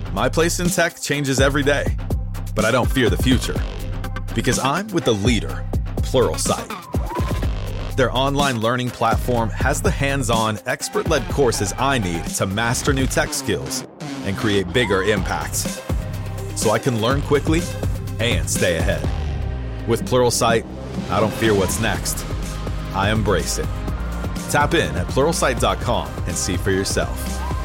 My place in tech changes every day, but I don't fear the future because I'm with the leader, Pluralsight. Their online learning platform has the hands-on, expert-led courses I need to master new tech skills and create bigger impacts, so I can learn quickly and stay ahead. With Pluralsight, I don't fear what's next. I embrace it. Tap in at Pluralsight.com and see for yourself.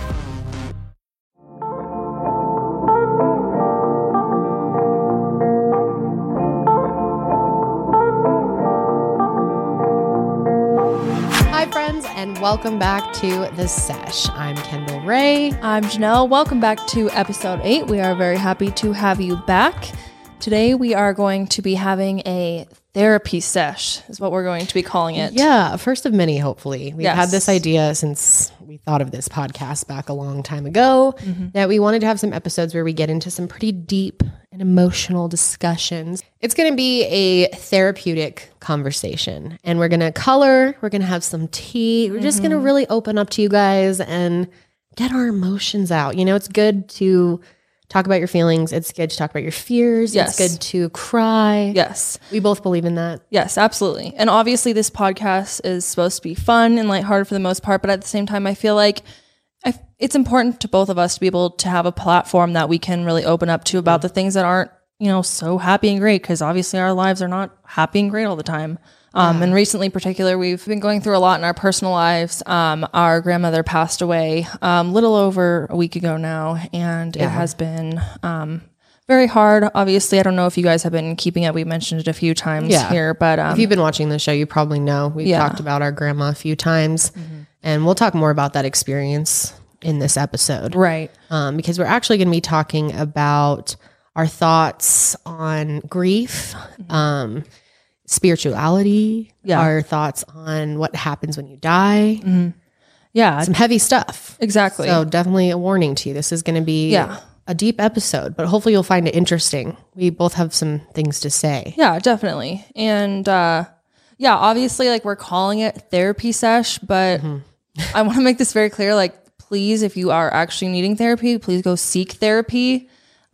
And welcome back to The Sesh. I'm Kendall Ray. I'm Janelle. Welcome back to episode 8. We are very happy to have you back. Today we are going to be having a therapy sesh, is what we're going to be calling it. Yeah, first of many, hopefully. We've had this idea since we thought of this podcast back a long time ago, that we wanted to have some episodes where we get into some pretty deep and emotional discussions. It's going to be a therapeutic conversation, and we're going to color, we're going to have some tea. We're just going to really open up to you guys and get our emotions out. You know, it's good to talk about your feelings. It's good to talk about your fears. Yes. It's good to cry. Yes. We both believe in that. Yes, absolutely. And obviously this podcast is supposed to be fun and lighthearted for the most part, but at the same time, I feel like it's important to both of us to be able to have a platform that we can really open up to about the things that aren't, you know, so happy and great, because obviously our lives are not happy and great all the time. And recently in particular, we've been going through a lot in our personal lives. Our grandmother passed away little over a week ago now, and it has been very hard. Obviously, I don't know if you guys have been keeping it. We mentioned it a few times here, but if you've been watching the show, you probably know we've talked about our grandma a few times, and we'll talk more about that experience in this episode. Right. Because we're actually going to be talking about our thoughts on grief, spirituality, our thoughts on what happens when you die. Yeah. Some heavy stuff. Exactly. So definitely a warning to you. This is going to be a deep episode, but hopefully you'll find it interesting. We both have some things to say. Yeah, definitely. And obviously, like, we're calling it therapy sesh, but I want to make this very clear. Like, please, if you are actually needing therapy, please go seek therapy.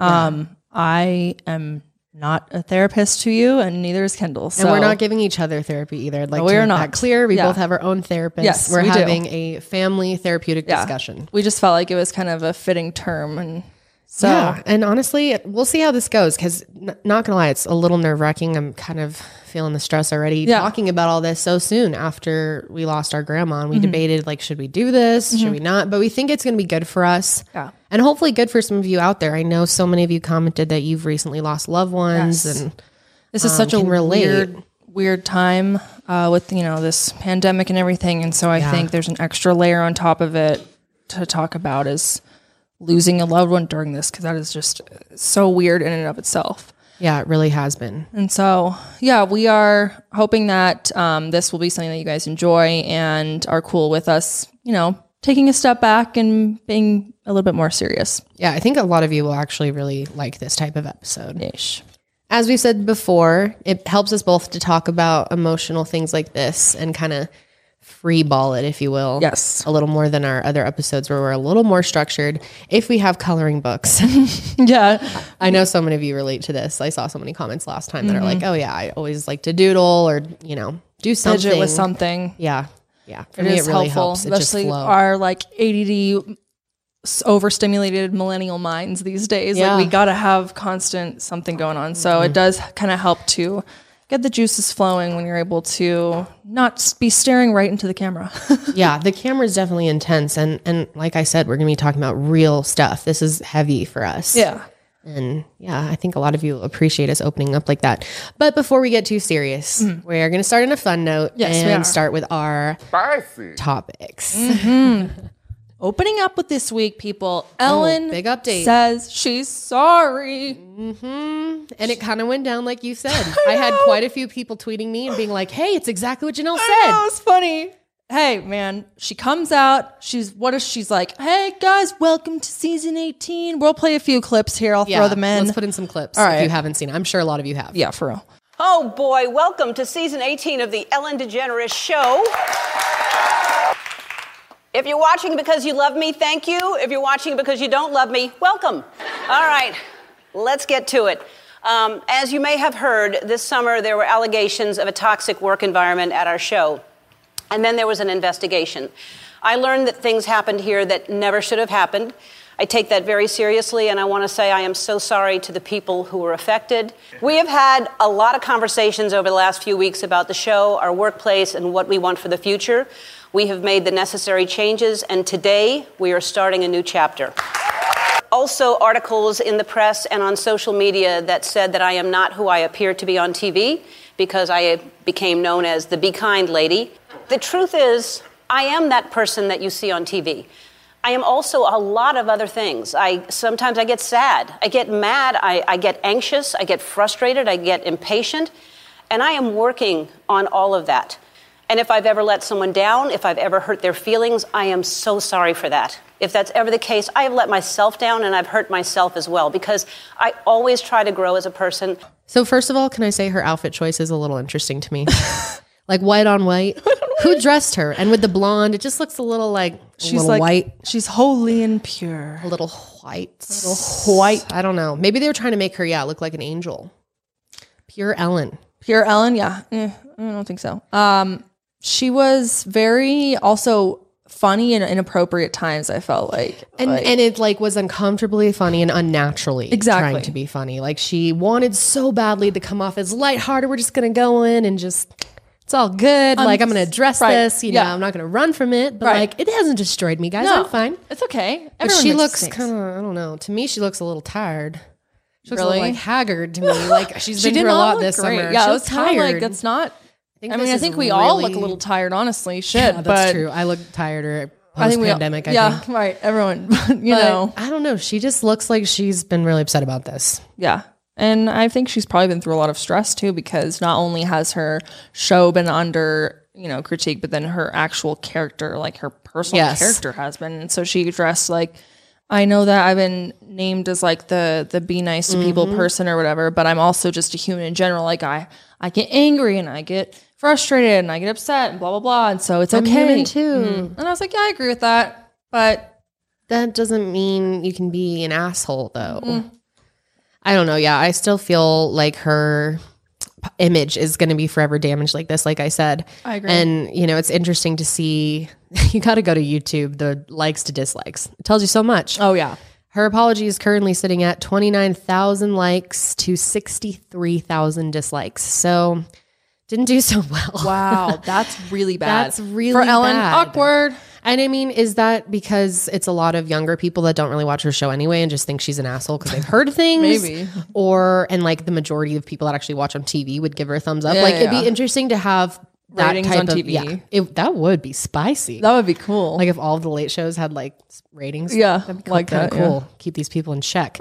I am not a therapist to you, and neither is Kendall. So. And we're not giving each other therapy either. I'd like to make that clear. We both have our own therapists. Yes, we're having a family therapeutic discussion. We just felt like it was kind of a fitting term. And so, and honestly, we'll see how this goes, because not gonna lie, it's a little nerve-wracking. I'm kind of feeling the stress already talking about all this so soon after we lost our grandma, and we debated, like, should we do this? Should we not? But we think it's going to be good for us. Yeah. And hopefully good for some of you out there. I know so many of you commented that you've recently lost loved ones, and this is such a weird time with, you know, this pandemic and everything. And so I think there's an extra layer on top of it to talk about is losing a loved one during this, because that is just so weird in and of itself. Yeah, it really has been. And so, we are hoping that this will be something that you guys enjoy and are cool with us, you know, taking a step back and being a little bit more serious. Yeah, I think a lot of you will actually really like this type of episode. Ish. As we said before, it helps us both to talk about emotional things like this and kind of free ball it, if you will. Yes. A little more than our other episodes where we're a little more structured if we have coloring books. I know so many of you relate to this. I saw so many comments last time that are like, oh yeah, I always like to doodle or, you know, do something. Fidget with something. Yeah. Yeah. For me, it really helps. Especially our like ADD overstimulated millennial minds these days. Like, we got to have constant something going on. So it does kind of help to get the juices flowing when you're able to not be staring right into the camera. Yeah, the camera is definitely intense. And like I said, we're going to be talking about real stuff. This is heavy for us. Yeah. And I think a lot of you appreciate us opening up like that. But before we get too serious, we're going to start on a fun note and start with our topics. Opening up with this week, people, Ellen big update. Says she's sorry. And it kind of went down like you said. I had quite a few people tweeting me and being like, hey, it's exactly what Janelle said. It was funny. Hey, man, she comes out. She's like, hey, guys, welcome to season 18. We'll play a few clips here. I'll throw them in. Let's put in some clips if you haven't seen it. I'm sure a lot of you have. Yeah, for real. Oh, boy. Welcome to season 18 of the Ellen DeGeneres Show. If you're watching because you love me, thank you. If you're watching because you don't love me, welcome. All right, let's get to it. As you may have heard, this summer there were allegations of a toxic work environment at our show. And then there was an investigation. I learned that things happened here that never should have happened. I take that very seriously, and I want to say I am so sorry to the people who were affected. We have had a lot of conversations over the last few weeks about the show, our workplace, and what we want for the future. We have made the necessary changes, and today we are starting a new chapter. Also, articles in the press and on social media that said that I am not who I appear to be on TV because I became known as the Be Kind lady. The truth is, I am that person that you see on TV. I am also a lot of other things. Sometimes I get sad, I get mad, I get anxious, I get frustrated, I get impatient, and I am working on all of that. And if I've ever let someone down, if I've ever hurt their feelings, I am so sorry for that. If that's ever the case, I have let myself down and I've hurt myself as well because I always try to grow as a person. So first of all, can I say her outfit choice is a little interesting to me? Like white on white. Who dressed her? And with the blonde, it just looks a little like she's like white. She's holy and pure. A little white. A little white. I don't know. Maybe they were trying to make her, look like an angel. Pure Ellen. Pure Ellen, yeah. I don't think so. She was very also funny and inappropriate times, I felt like. And it was uncomfortably funny and unnaturally trying to be funny. Like she wanted so badly to come off as lighthearted. We're just going to go in and just, it's all good. I'm going to address this, I'm not going to run from it. But it hasn't destroyed me, guys. No, I'm fine. It's okay. But she looks kind of, I don't know. To me, she looks a little tired. She looks a little haggard to me. Like she's been through a lot this summer. Yeah, she was tired. That's not... I think we all look a little tired, honestly. Yeah, that's true. I look tireder post-pandemic, I think. Yeah, right. Everyone, know. I don't know. She just looks like she's been really upset about this. Yeah. And I think she's probably been through a lot of stress, too, because not only has her show been under, critique, but then her actual character, like her personal character has been. And so she dressed like... I know that I've been named as like the be nice to people person or whatever, but I'm also just a human in general. Like I get angry and I get frustrated and I get upset and blah, blah, blah. And so it's okay. I'm human too. And I was like, yeah, I agree with that. But that doesn't mean you can be an asshole though. I don't know. Yeah. I still feel like her image is going to be forever damaged like this. Like I said, I agree. And it's interesting to see. You got to go to YouTube, the likes to dislikes. It tells you so much. Oh, yeah. Her apology is currently sitting at 29,000 likes to 63,000 dislikes. So didn't do so well. Wow. That's really bad. That's really for Ellen, bad. Awkward. And I mean, is that because it's a lot of younger people that don't really watch her show anyway and just think she's an asshole because they've heard things? Maybe. And like the majority of people that actually watch on TV would give her a thumbs up. It'd be interesting to have that ratings type on TV. That would be spicy. That would be cool. Like if all of the late shows had like ratings. Yeah. That'd be cool. Keep these people in check.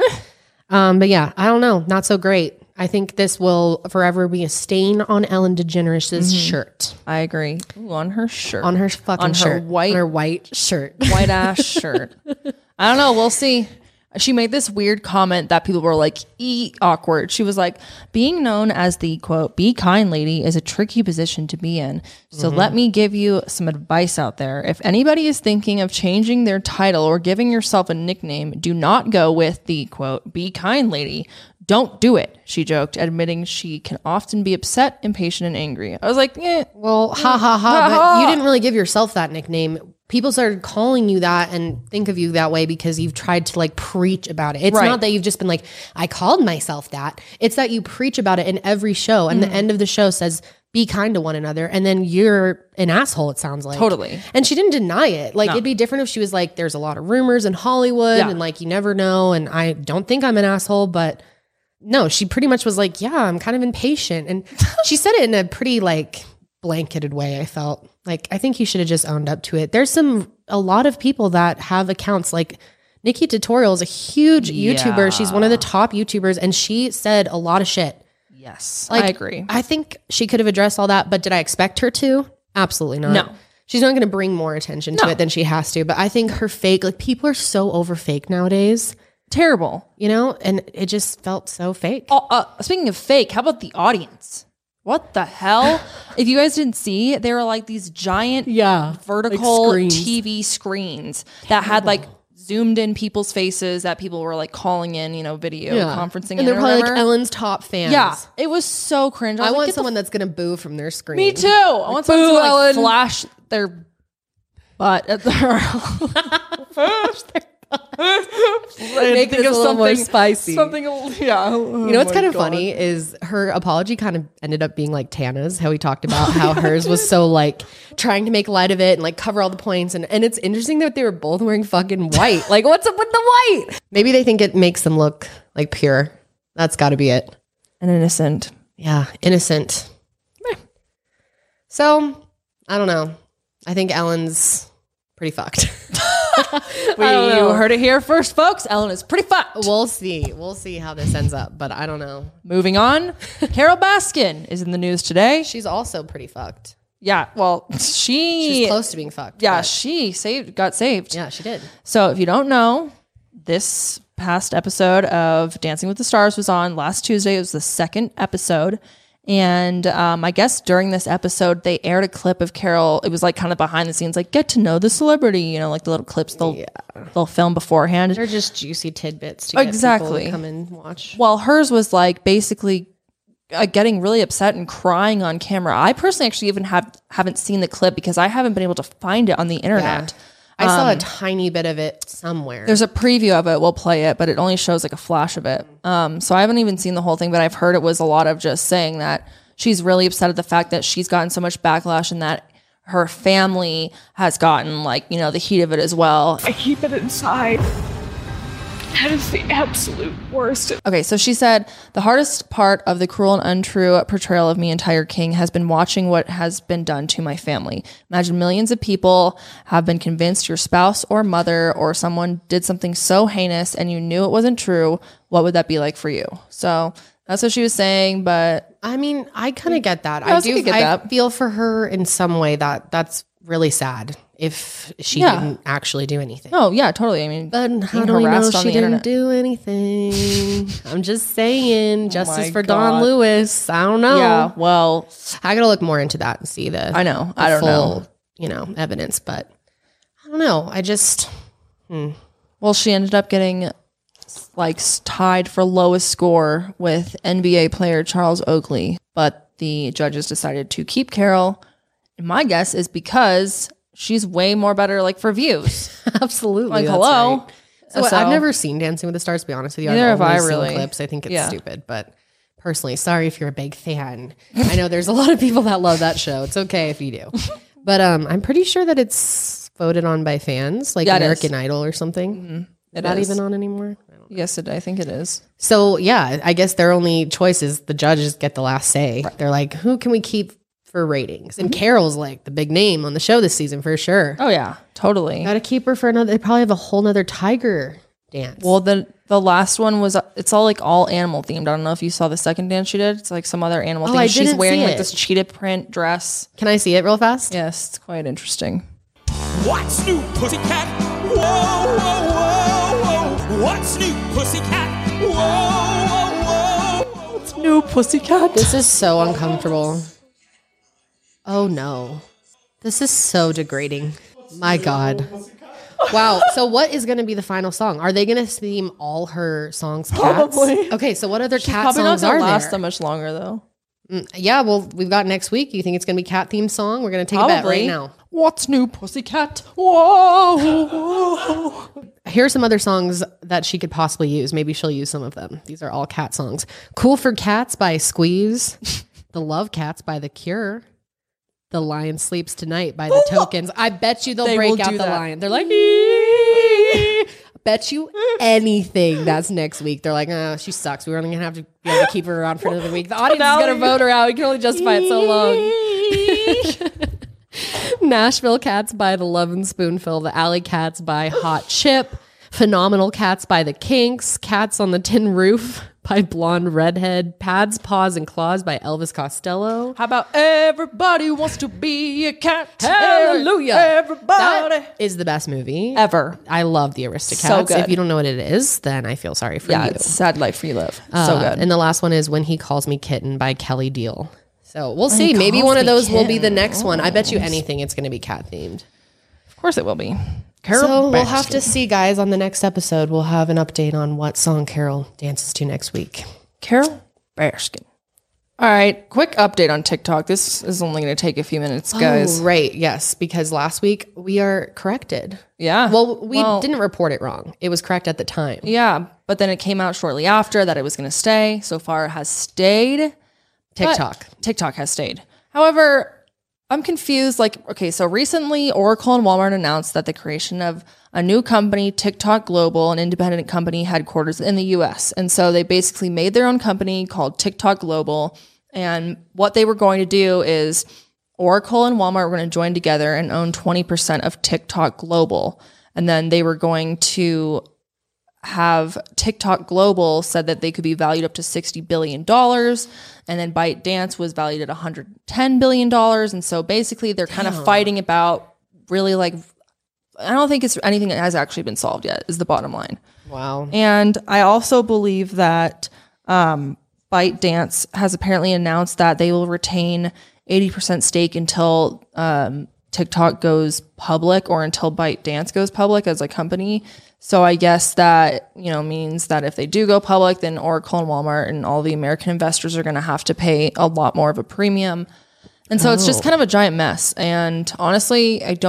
But yeah, I don't know. Not so great. I think this will forever be a stain on Ellen DeGeneres' shirt. I agree. Ooh, on her shirt. On her fucking shirt. On her white shirt. White ass shirt. I don't know. We'll see. She made this weird comment that people were like, awkward. She was like, being known as the, quote, be kind lady is a tricky position to be in. So let me give you some advice out there. If anybody is thinking of changing their title or giving yourself a nickname, do not go with the, quote, be kind lady. Don't do it, she joked, admitting she can often be upset, impatient, and angry. I was like, well, but you didn't really give yourself that nickname. People started calling you that and think of you that way because you've tried to like preach about it. It's not that you've just been like, I called myself that. It's that you preach about it in every show. And the end of the show says, be kind to one another. And then you're an asshole, it sounds like. Totally. And she didn't deny it. Like it'd be different if she was like, there's a lot of rumors in Hollywood and like, you never know. And I don't think I'm an asshole, but no, she pretty much was like, yeah, I'm kind of impatient. And she said it in a pretty like blanketed way, I felt. Like, I think you should have just owned up to it. There's a lot of people that have accounts. Like Nikki Tutorial is a huge YouTuber. She's one of the top YouTubers and she said a lot of shit. Yes, like, I agree. I think she could have addressed all that, but did I expect her to? Absolutely not. No. She's not going to bring more attention to it than she has to. But I think her fake, like people are so over fake nowadays. Terrible. And it just felt so fake. Speaking of fake, how about the audience? What the hell? If you guys didn't see, they were like these giant vertical like TV screens that had like zoomed in people's faces that people were like calling in, video conferencing. And they're probably like Ellen's top fans. Yeah. It was so cringe. I want someone that's going to boo from their screen. Me too. I want someone to like flash their butt at their Make this a little more spicy. Something, yeah. What's kind of funny is her apology kind of ended up being like Tana's, how we talked about how hers was so like trying to make light of it and like cover all the points. And it's interesting that they were both wearing fucking white. Like, what's up with the white? Maybe they think it makes them look like pure. That's got to be it. And innocent. Yeah, innocent. So, I don't know. I think Ellen's pretty fucked. You heard it here first, folks. Ellen is pretty fucked. We'll see how this ends up, but I don't know. Moving on. Carole Baskin is in the news today. She's also pretty fucked. Yeah, well, she's close to being fucked. Yeah, she got saved. Yeah, she did. So if you don't know, this past episode of Dancing with the Stars was on last Tuesday. It was the second episode. And I guess during this episode, they aired a clip of Carole. It was like kind of behind the scenes, like get to know the celebrity, like the little clips they'll film beforehand. They're just juicy tidbits to get people to come and watch. Well, hers was like basically getting really upset and crying on camera. I personally actually even haven't seen the clip because I haven't been able to find it on the internet. Yeah. I saw a tiny bit of it somewhere. There's a preview of it. We'll play it, but it only shows like a flash of it. So I haven't even seen the whole thing, but I've heard it was a lot of just saying that she's really upset at the fact that she's gotten so much backlash and that her family has gotten like, the heat of it as well. I keep it inside. That is the absolute worst. Okay, so she said, the hardest part of the cruel and untrue portrayal of me and Tiger King has been watching what has been done to my family. Imagine millions of people have been convinced your spouse or mother or someone did something so heinous and you knew it wasn't true. What would that be like for you? So that's what she was saying, but... I mean, I kind of get that. I do get that. I feel for her in some way that's really sad if she didn't actually do anything. Oh, yeah, totally. I mean, but how do we know she didn't do anything? I'm just saying, justice for Dawn Lewis. I don't know. Yeah, well, I got to look more into that and see the I don't know, evidence, but I don't know. I just Well, she ended up getting like tied for lowest score with NBA player Charles Oakley, but the judges decided to keep Carole. And my guess is because she's way more better like for views. Absolutely. Like, hello. Right. So I've never seen Dancing with the Stars, to be honest with you. Neither I've only have I seen really. clips. I think it's stupid, but personally, sorry if you're a big fan. I know there's a lot of people that love that show. It's okay if you do. But I'm pretty sure that it's voted on by fans, like American Idol or something. Mm-hmm. It's not even on anymore. Yes, I think it is. So yeah, I guess their only choice is the judges get the last say. Right. They're like, who can we keep for ratings? And Carole's like the big name on the show this season for sure. Oh yeah, totally. Got to keep her for another. They probably have a whole nother tiger dance. Well, the last one was it's all animal themed. I don't know if you saw the second dance she did. It's like some other animal thing. She's wearing like this cheetah print dress. Can I see it real fast? Yes, it's quite interesting. What's new, pussycat? Whoa, whoa, whoa, whoa. What's new, pussycat? Whoa, whoa, whoa. What's new, pussycat? This is so uncomfortable. Oh no. This is so degrading. My God. Wow. So what is going to be the final song? Are they going to theme all her songs cats? Probably. Okay, so what other cat probably songs not are gonna last there? that much longer though. Yeah, well, we've got next week. You think it's going to be cat themed song? We're going to take a bet right now. What's new, pussycat? Whoa, whoa. Here are some other songs that she could possibly use. Maybe she'll use some of them. These are all cat songs. Cool for Cats by Squeeze. The Love Cats by The Cure. The Lion Sleeps Tonight by The Tokens. I bet you they'll break out the lion. They're like, I bet you anything that's next week. They're like, oh, she sucks. We're only going to have to be able to keep her around for another week. The audience is going to vote her out. We can only justify it so long. Nashville Cats by The Lovin' Spoonful. The Alley Cats by Hot Chip. Phenomenal Cats by The Kinks. Cats on the Tin Roof by Blonde Redhead. Pads, Paws, and Claws by Elvis Costello. How about Everybody Wants to Be a Cat? Hallelujah. Everybody. That is the best movie ever. I love the Aristocats. So good. If you don't know what it is, then I feel sorry for you. It's Sad Life You Live. So good. And the last one is When He Calls Me Kitten by Kelly Deal. So we'll see. Maybe one of those will be the next one. I bet you anything it's going to be cat themed. Of course it will be. So we'll have to see, guys, on the next episode. We'll have an update on what song Carol dances to next week. Carol Baskin. All right, quick update on TikTok. This is only going to take a few minutes, guys. Oh, right, yes, because last week we are corrected. Yeah. Well, we didn't report it wrong. It was correct at the time. Yeah, but then it came out shortly after that it was going to stay. So far it has stayed. TikTok has stayed. However, I'm confused. Okay, so recently Oracle and Walmart announced that the creation of a new company, TikTok Global, an independent company headquarters in the US. And so they basically made their own company called TikTok Global. And what they were going to do is Oracle and Walmart were going to join together and own 20% of TikTok Global. And then they were going to have TikTok Global said that they could be valued up to $60 billion. And then ByteDance was valued at $110 billion. And so basically they're kind of fighting about really I don't think it's anything that has actually been solved yet is the bottom line. Wow. And I also believe that ByteDance has apparently announced that they will retain 80% stake until TikTok goes public or until ByteDance goes public as a company. So I guess that, means that if they do go public, then Oracle and Walmart and all the American investors are going to have to pay a lot more of a premium. And so it's just kind of a giant mess. And honestly, I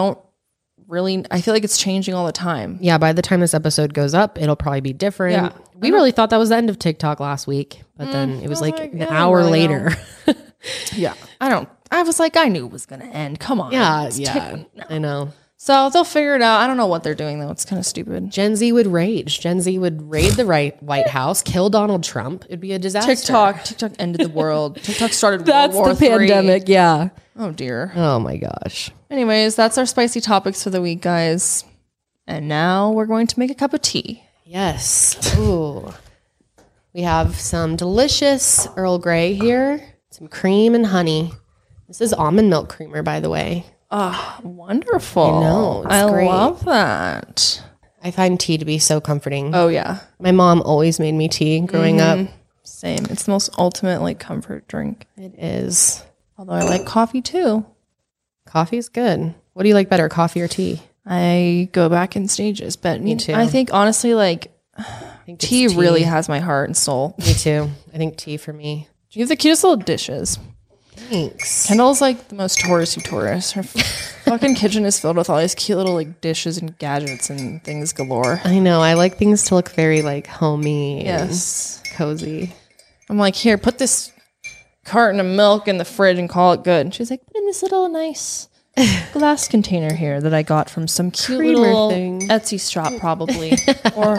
feel like it's changing all the time. Yeah, by the time this episode goes up, it'll probably be different. Yeah. We really thought that was the end of TikTok last week, but then it was an hour later. Yeah. I was like, I knew it was going to end. Come on. Yeah, I know. So they'll figure it out. I don't know what they're doing, though. It's kind of stupid. Gen Z would rage. Gen Z would raid the White House, kill Donald Trump. It'd be a disaster. TikTok ended the world. TikTok started World War III. That's the pandemic, yeah. Oh, dear. Oh, my gosh. Anyways, that's our spicy topics for the week, guys. And now we're going to make a cup of tea. Yes. Ooh. We have some delicious Earl Grey here, some cream and honey. This is almond milk creamer, by the way. Oh, wonderful. I know. I love that. I find tea to be so comforting. Oh, yeah. My mom always made me tea growing up. Same. It's the most ultimate comfort drink. It is. Although I like coffee too. Coffee is good. What do you like better, coffee or tea? I go back in stages, but me too. I think honestly, tea really has my heart and soul. Me too. I think tea for me. You have the cutest little dishes. Thanks. Kendall's the most touristy tourist. Her fucking kitchen is filled with all these cute little dishes and gadgets and things galore. I know. I like things to look very homey and cozy. I'm like, here, put this carton of milk in the fridge and call it good. And she's like, put in this little nice glass container here that I got from some cute little Etsy shop probably. Or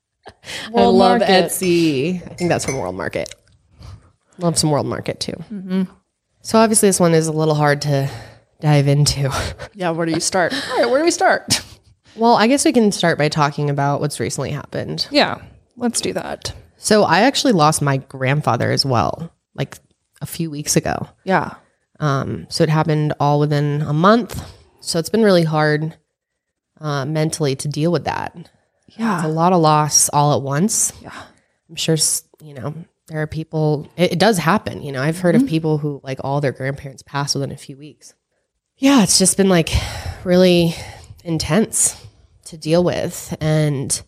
World Market. Etsy. I think that's from World Market. Love some World Market too. Mm-hmm. So obviously this one is a little hard to dive into. Yeah, where do you start? All right, where do we start? Well, I guess we can start by talking about what's recently happened. Yeah, let's do that. So I actually lost my grandfather as well, a few weeks ago. Yeah. So it happened all within a month. So it's been really hard mentally to deal with that. Yeah. It's a lot of loss all at once. Yeah. I'm sure, there are people, it does happen. I've heard of people who all their grandparents pass within a few weeks. Yeah, it's just been really intense to deal with. And,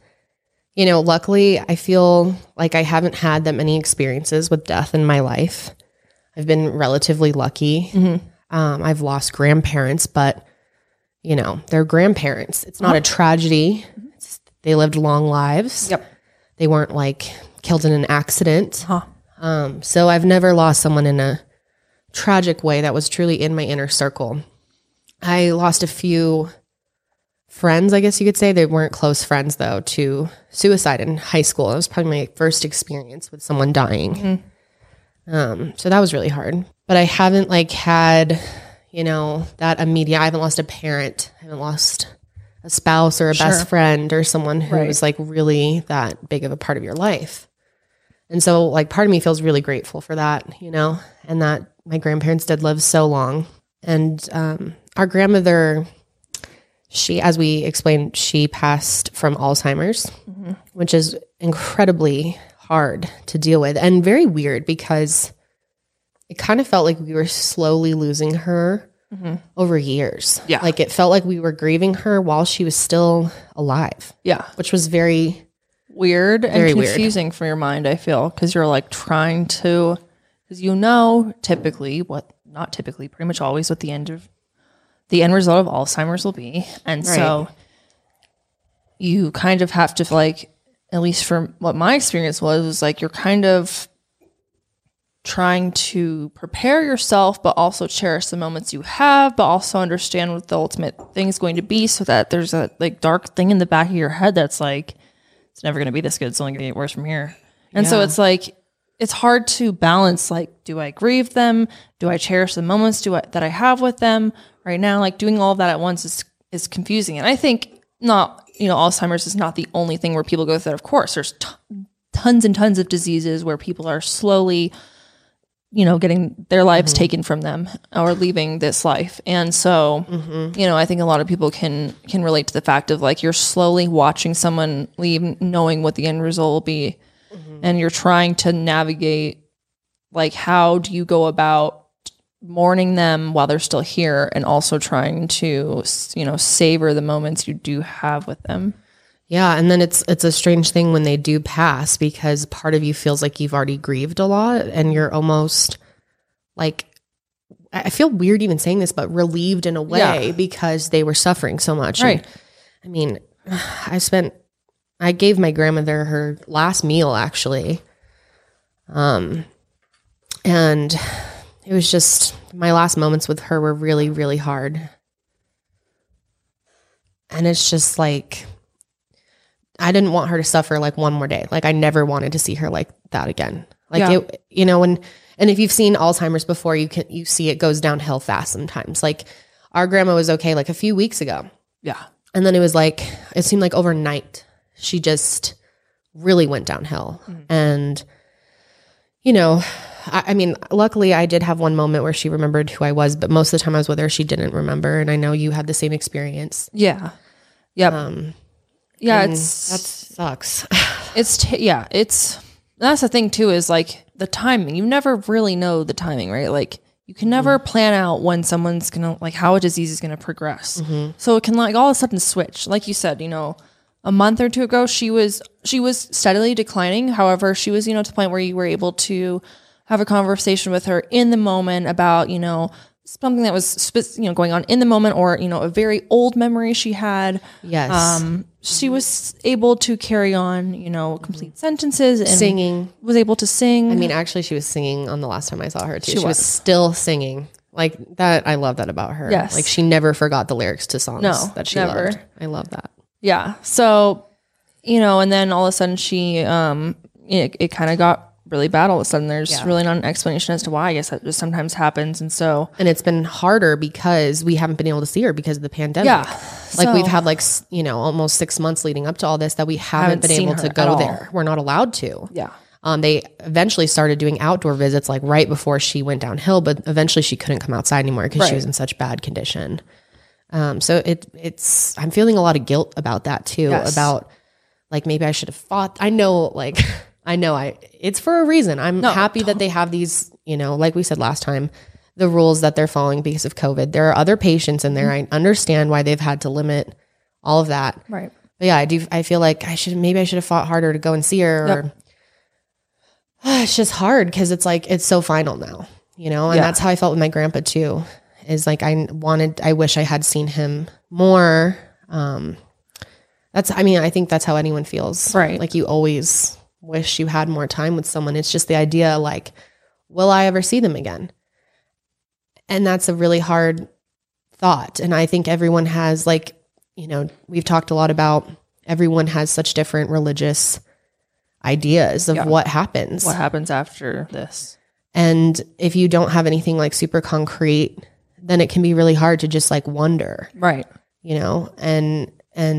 luckily I feel like I haven't had that many experiences with death in my life. I've been relatively lucky. Mm-hmm. I've lost grandparents, but, they're grandparents. It's not a tragedy. They lived long lives. Yep. They weren't killed in an accident. So I've never lost someone in a tragic way that was truly in my inner circle. I lost a few friends, I guess you could say. They weren't close friends, though, to suicide in high school. It was probably my first experience with someone dying. Mm-hmm. So that was really hard. But I haven't had, that immediate, I haven't lost a parent. I haven't lost a spouse or a best friend or someone who was really that big of a part of your life. And so part of me feels really grateful for that, and that my grandparents did live so long. And our grandmother, as we explained, she passed from Alzheimer's, which is incredibly hard to deal with and very weird because it kind of felt like we were slowly losing her over years. Yeah. Like it felt like we were grieving her while she was still alive. Yeah. Which was very weird very and confusing for your mind, I feel, because you're like trying to, because typically not typically, pretty much always what the end result of Alzheimer's will be. And so you kind of have to, like, at least from what my experience was like you're kind of trying to prepare yourself, but also cherish the moments you have, but also understand what the ultimate thing is going to be, so that there's a like dark thing in the back of your head that's like, it's never going to be this good. It's only going to get worse from here. And so it's like, it's hard to balance, like, do I grieve them? Do I cherish the moments that I have with them right now? Like, doing all of that at once is confusing. And I think Alzheimer's is not the only thing where people go through that. Of course, there's tons and tons of diseases where people are slowly, getting their lives taken from them or leaving this life. And so, I think a lot of people can relate to the fact of, like, you're slowly watching someone leave, knowing what the end result will be. And you're trying to navigate, like, how do you go about mourning them while they're still here, and also trying to, savor the moments you do have with them. Yeah. And then it's a strange thing when they do pass, because part of you feels like you've already grieved a lot, and you're almost like, I feel weird even saying this, but relieved in a way because they were suffering so much. Right. And, I mean, I gave my grandmother her last meal, actually. And it was just, my last moments with her were really, really hard. And it's just like, I didn't want her to suffer like one more day. Like, I never wanted to see her like that again. Like, and if you've seen Alzheimer's before, you see it goes downhill fast sometimes. Like, our grandma was okay like a few weeks ago. Yeah. And then it seemed like overnight, she just really went downhill. And, I mean, luckily I did have one moment where she remembered who I was, but most of the time I was with her, she didn't remember. And I know you had the same experience. Yeah. Yep. That sucks. That's the thing too, is like the timing. You never really know the timing, right? Like, you can never plan out when someone's gonna, like, how a disease is gonna progress. So it can, like, all of a sudden switch. Like you said, a month or two ago, she was steadily declining. However, she was, to the point where you were able to have a conversation with her in the moment about, something that was, going on in the moment, or, a very old memory she had. Yes. She was able to carry on, complete sentences, and singing. Was able to sing. I mean, actually, she was singing on the last time I saw her too. She was still singing. Like that. I love that about her. Yes. Like, she never forgot the lyrics to songs that she loved. I love that. Yeah. So, and then all of a sudden she, it kind of got really bad. All of a sudden there's really not an explanation as to why. I guess that just sometimes happens. And it's been harder because we haven't been able to see her because of the pandemic. Yeah. Like, we've had almost 6 months leading up to all this that we haven't been able to go there. We're not allowed to. Yeah. They eventually started doing outdoor visits, like right before she went downhill, but eventually she couldn't come outside anymore because she was in such bad condition. So I'm feeling a lot of guilt about that too, about, like, maybe I should have fought. It's for a reason. I'm happy that they have these, like we said last time, the rules that they're following because of COVID. There are other patients in there. I understand why they've had to limit all of that. Right. But yeah, I feel like I should have fought harder to go and see her. Or, it's just hard because it's like, it's so final now, and that's how I felt with my grandpa too. Is like, I wish I had seen him more. I think that's how anyone feels. Right. Like, you always wish you had more time with someone. It's just the idea, like, will I ever see them again? And that's a really hard thought. And I think everyone has, like, we've talked a lot about, everyone has such different religious ideas of what happens. What happens after this. And if you don't have anything like super concrete, then it can be really hard to just like wonder. Right. And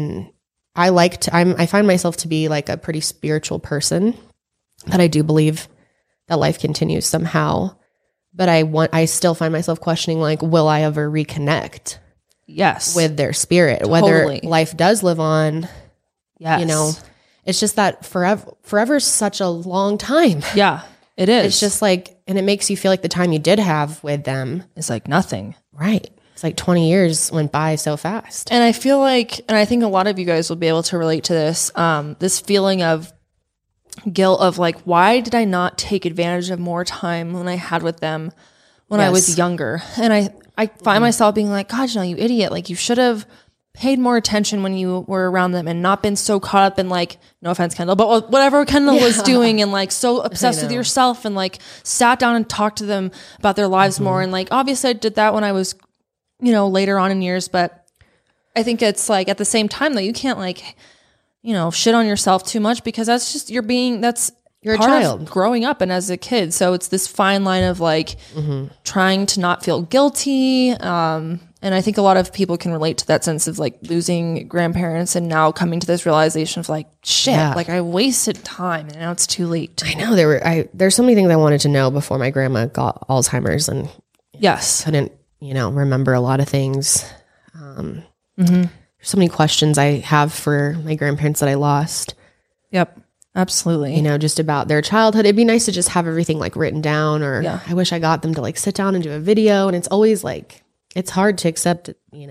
I find myself to be like a pretty spiritual person, that I do believe that life continues somehow, but I still find myself questioning, like, will I ever reconnect? Yes. With their spirit, whether life does live on. Yes. It's just that forever is such a long time. Yeah, it is. It's just like, and it makes you feel like the time you did have with them is like nothing. Right. It's like 20 years went by so fast. And I feel like, and I think a lot of you guys will be able to relate to this, this feeling of guilt of like, why did I not take advantage of more time when I had with them when I was younger? And I find myself being like, God, you idiot. Like, you should have paid more attention when you were around them and not been so caught up in like, no offense, Kendall, but whatever Kendall was doing, and like so obsessed with yourself, and like sat down and talked to them about their lives more. And like, obviously I did that when I was, later on in years, but I think it's like at the same time though, you can't like, shit on yourself too much, because that's just, you're a child growing up and as a kid. So it's this fine line of like trying to not feel guilty. And I think a lot of people can relate to that sense of like losing grandparents and now coming to this realization of like, shit, like I wasted time and now it's too late. I know there's so many things I wanted to know before my grandma got Alzheimer's, and couldn't, remember a lot of things. There's so many questions I have for my grandparents that I lost. Yep. Absolutely. Just about their childhood. It'd be nice to just have everything like written down, or I wish I got them to like sit down and do a video. And it's always like, it's hard to accept,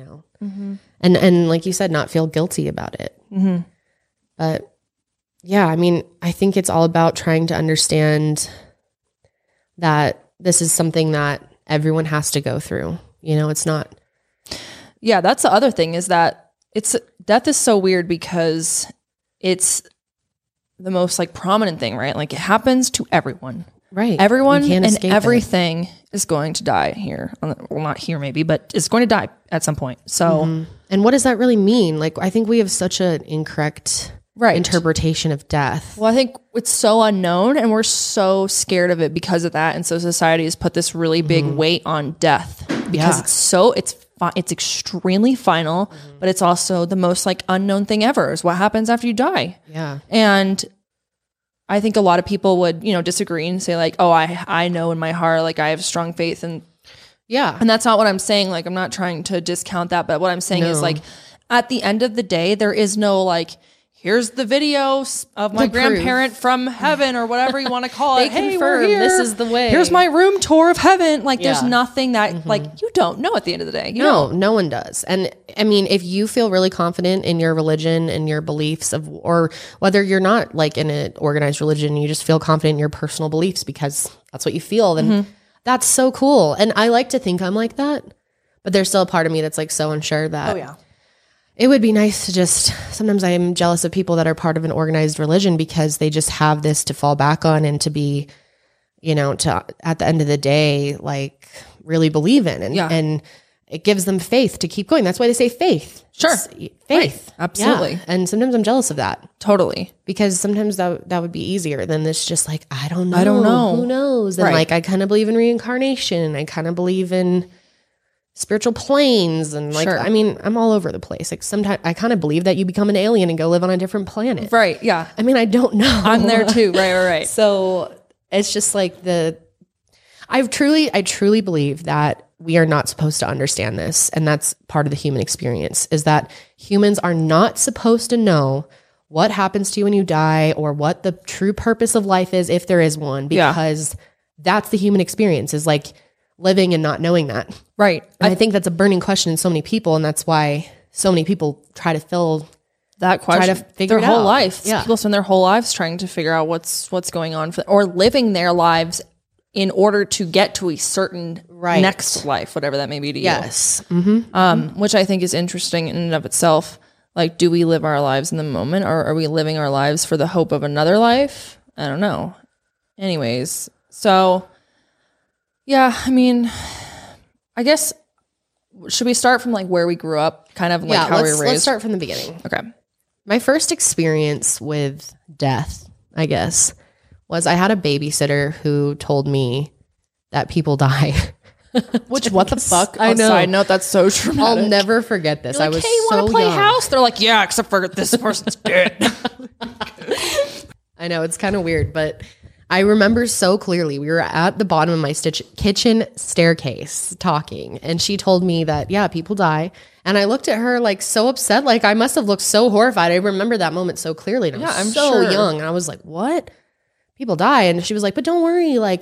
and like you said, not feel guilty about it. But yeah, I mean, I think it's all about trying to understand that this is something that everyone has to go through. It's not. Yeah, that's the other thing, is that death is so weird because it's the most like prominent thing, right? Like, it happens to everyone. Right. Everyone and everything is going to die here. Well, not here maybe, but it's going to die at some point. So, and what does that really mean? Like, I think we have such an incorrect interpretation of death. Well, I think it's so unknown and we're so scared of it because of that. And so society has put this really big weight on death because it's extremely final, but it's also the most like unknown thing ever, is what happens after you die. Yeah. And I think a lot of people would, disagree and say like, oh, I know in my heart, like I have strong faith, and and that's not what I'm saying. Like, I'm not trying to discount that, but what I'm saying is like, at the end of the day, there is no like, here's the video of my grandparent from heaven, or whatever you want to call it. Hey, we're here. This is the way. Here's my room tour of heaven. Like, there's nothing that like you don't know at the end of the day. No one does. And I mean, if you feel really confident in your religion and your beliefs or whether you're not like in an organized religion, you just feel confident in your personal beliefs because that's what you feel, then that's so cool. And I like to think I'm like that, but there's still a part of me that's like so unsure that it would be nice to just, sometimes I am jealous of people that are part of an organized religion because they just have this to fall back on and to be, to at the end of the day, like really believe in. And it gives them faith to keep going. That's why they say faith. Sure. Faith. Right. Absolutely. Yeah. And sometimes I'm jealous of that. Totally. Because sometimes that would be easier than this just like, I don't know. Who knows? And like, I kind of believe in reincarnation. I kind of believe in spiritual planes, and like, I mean, I'm all over the place. Like, sometimes I kind of believe that you become an alien and go live on a different planet. Right. Yeah. I mean, I don't know. I'm there too. Right. So it's just like I truly believe that we are not supposed to understand this. And that's part of the human experience, is that humans are not supposed to know what happens to you when you die, or what the true purpose of life is, if there is one, because that's the human experience, is like living and not knowing that. Right. And I think that's a burning question in so many people. And that's why so many people try to fill that question, try to figure their it whole out. life. Yeah. People spend their whole lives trying to figure out what's going on or living their lives in order to get to a certain next life, whatever that may be to you. Yes. Which I think is interesting in and of itself. Like, do we live our lives in the moment, or are we living our lives for the hope of another life? I don't know. Anyways, so yeah, I mean, I guess, should we start from like where we grew up, kind of like how we were raised? Let's start from the beginning. Okay. My first experience with death, I guess, was I had a babysitter who told me that people die. Which, what the fuck? I know. Side note, that's so traumatic. I'll never forget this. Like, I was hey, you so want to play young. house? They're like, yeah, except for this person's dead. I know, it's kind of weird, but I remember so clearly. We were at the bottom of my kitchen staircase talking, and she told me that, yeah, people die. And I looked at her like so upset, like I must have looked so horrified. I remember that moment so clearly. And I'm so young. And I was like, what? People die. And she was like, but don't worry, like,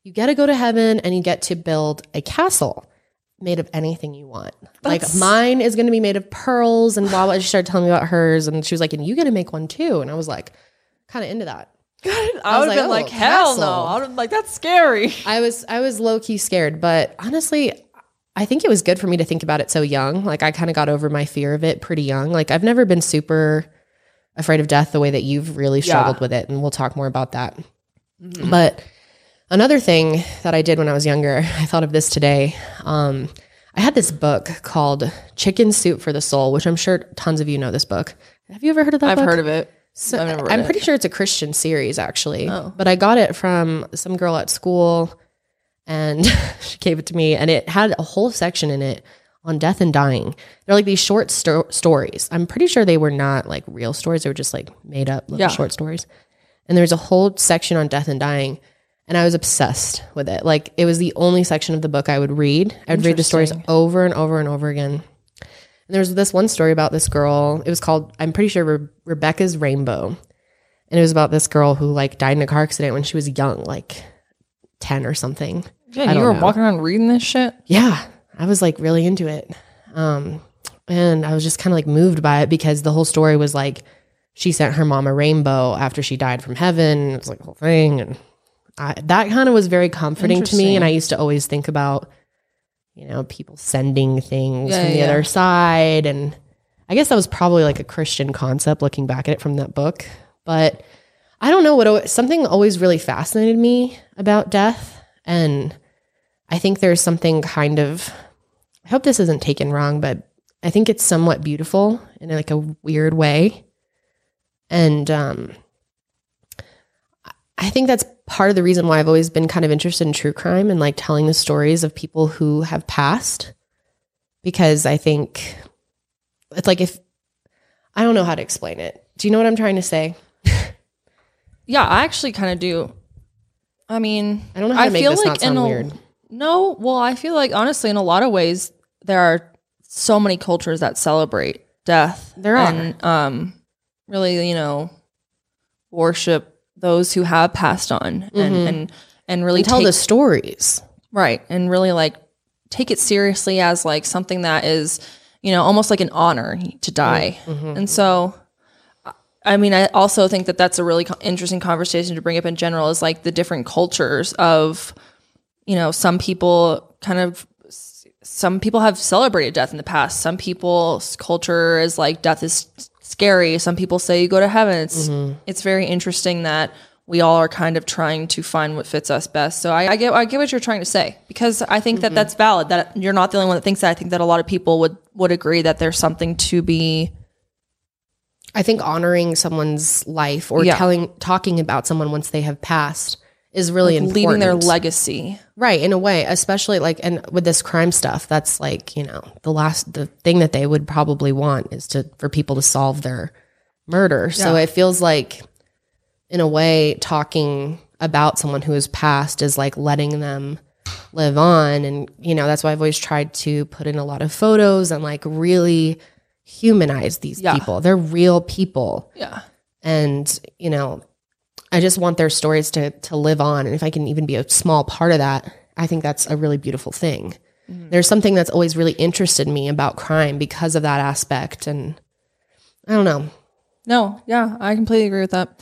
you get to go to heaven and you get to build a castle made of anything you want. Like mine is going to be made of pearls and blah, blah. She started telling me about hers and she was like, and you get to make one too. And I was like, kind of into that. I would have been like, hell no. I would have been like, that's scary. I was low key scared, but honestly, I think it was good for me to think about it so young. Like I kind of got over my fear of it pretty young. Like I've never been super afraid of death the way that you've really struggled with it. And we'll talk more about that. Mm-hmm. But another thing that I did when I was younger, I thought of this today. I had this book called Chicken Soup for the Soul, which I'm sure tons of you know this book. Have you ever heard of that book? I've heard of it. So, I'm pretty sure it's a Christian series, actually. Oh. But I got it from some girl at school, and she gave it to me, and it had a whole section in it on death and dying. They're like these short stories. I'm pretty sure they were not like real stories. They were just like made up little short stories. And there's a whole section on death and dying, and I was obsessed with it. Like it was the only section of the book I would read. I'd read the stories over and over and over again. And there was this one story about this girl. It was called, I'm pretty sure, Rebecca's Rainbow. And it was about this girl who like died in a car accident when she was young, like 10 or something. Yeah, you were walking around reading this shit? Yeah, I was like really into it. And I was just kind of like moved by it because the whole story was like, she sent her mom a rainbow after she died from heaven. It was like a whole thing. And that kind of was very comforting to me. And I used to always think about, you know, people sending things from the other side. And I guess that was probably like a Christian concept looking back at it from that book. But I don't know, something always really fascinated me about death. And I think there's something kind of, I hope this isn't taken wrong, but I think it's somewhat beautiful in like a weird way. And I think that's part of the reason why I've always been kind of interested in true crime and like telling the stories of people who have passed, because I think it's like, if I don't know how to explain it. Do you know what I'm trying to say? Yeah, I actually kind of do. I mean, I don't know how to make this not sound weird. No, well, I feel like honestly, in a lot of ways, there are so many cultures that celebrate death. There are. And really, you know, worship those who have passed on and really tell the stories. Right. And really like take it seriously as like something that is, you know, almost like an honor to die. Mm-hmm. And so, I mean, I also think that that's a really interesting conversation to bring up in general, is like the different cultures of, you know, some people have celebrated death in the past. Some people's culture is like death is scary. Some people say you go to heaven. It's very interesting that we all are kind of trying to find what fits us best. So I get what you're trying to say, because I think that that's valid, that you're not the only one that thinks that. I think that a lot of people would agree that there's something to be. I think honoring someone's life or talking about someone once they have passed is really important. Leaving their legacy. Right, in a way, especially like, and with this crime stuff, that's like, you know, the thing that they would probably want is for people to solve their murder. So it feels like, in a way, talking about someone who has passed is like letting them live on. And, you know, that's why I've always tried to put in a lot of photos and like really humanize these people. They're real people. Yeah. And, you know, I just want their stories to live on. And if I can even be a small part of that, I think that's a really beautiful thing. Mm-hmm. There's something that's always really interested me about crime because of that aspect. And I don't know. No, yeah, I completely agree with that.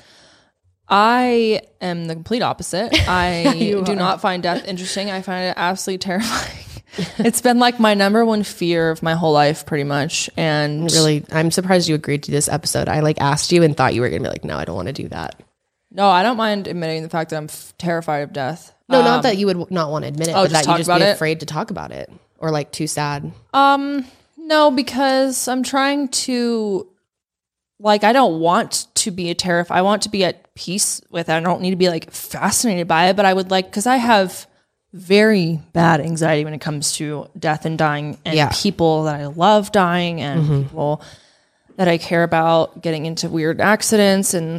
I am the complete opposite. I do not find death interesting. I find it absolutely terrifying. It's been like my number one fear of my whole life, pretty much. And really, I'm surprised you agreed to this episode. I like asked you and thought you were going to be like, no, I don't want to do that. No, I don't mind admitting the fact that I'm terrified of death. No, not that you would not want to admit it, but that you just be afraid to talk about it, or like too sad. No, because I'm trying to, like, I don't want to be I want to be at peace with it. I don't need to be like fascinated by it, but I would like, because I have very bad anxiety when it comes to death and dying, and people that I love dying, and people that I care about getting into weird accidents, and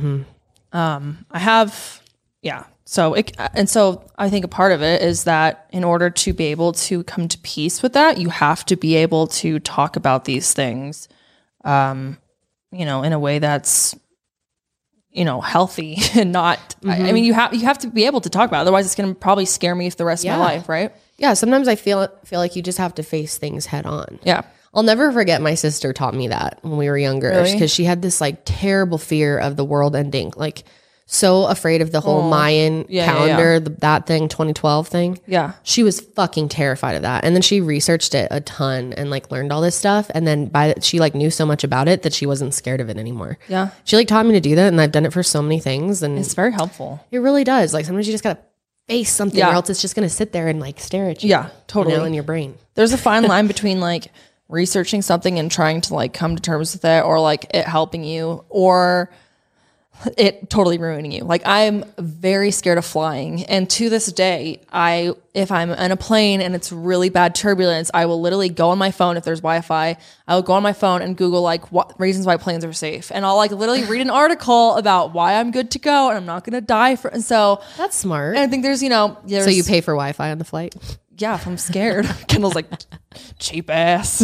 I have, so I think a part of it is that in order to be able to come to peace with that, you have to be able to talk about these things, you know, in a way that's, healthy and not, I mean, you have to be able to talk about it. Otherwise it's going to probably scare me for the rest of my life. Right. Yeah. Sometimes I feel like you just have to face things head on. Yeah. I'll never forget my sister taught me that when we were younger, because she had this like terrible fear of the world ending. Like, so afraid of the whole Mayan calendar, that thing, 2012 thing. Yeah. She was fucking terrified of that. And then she researched it a ton and like learned all this stuff. And then she like knew so much about it that she wasn't scared of it anymore. Yeah. She like taught me to do that. And I've done it for so many things. And it's very helpful. It really does. Like sometimes you just got to face something or else it's just going to sit there and like stare at you. Yeah, totally. In your brain. There's a fine line between like researching something and trying to like come to terms with it, or like it helping you, or it totally ruining you. Like I'm very scared of flying, and to this day, if I'm in a plane and it's really bad turbulence, I will literally go on my phone if there's Wi-Fi. I will go on my phone and Google like what reasons why planes are safe, and I'll like literally read an article about why I'm good to go and I'm not going to die and so that's smart. And I think there's so you pay for Wi-Fi on the flight. Yeah, if I'm scared. Kendall's like, cheap ass.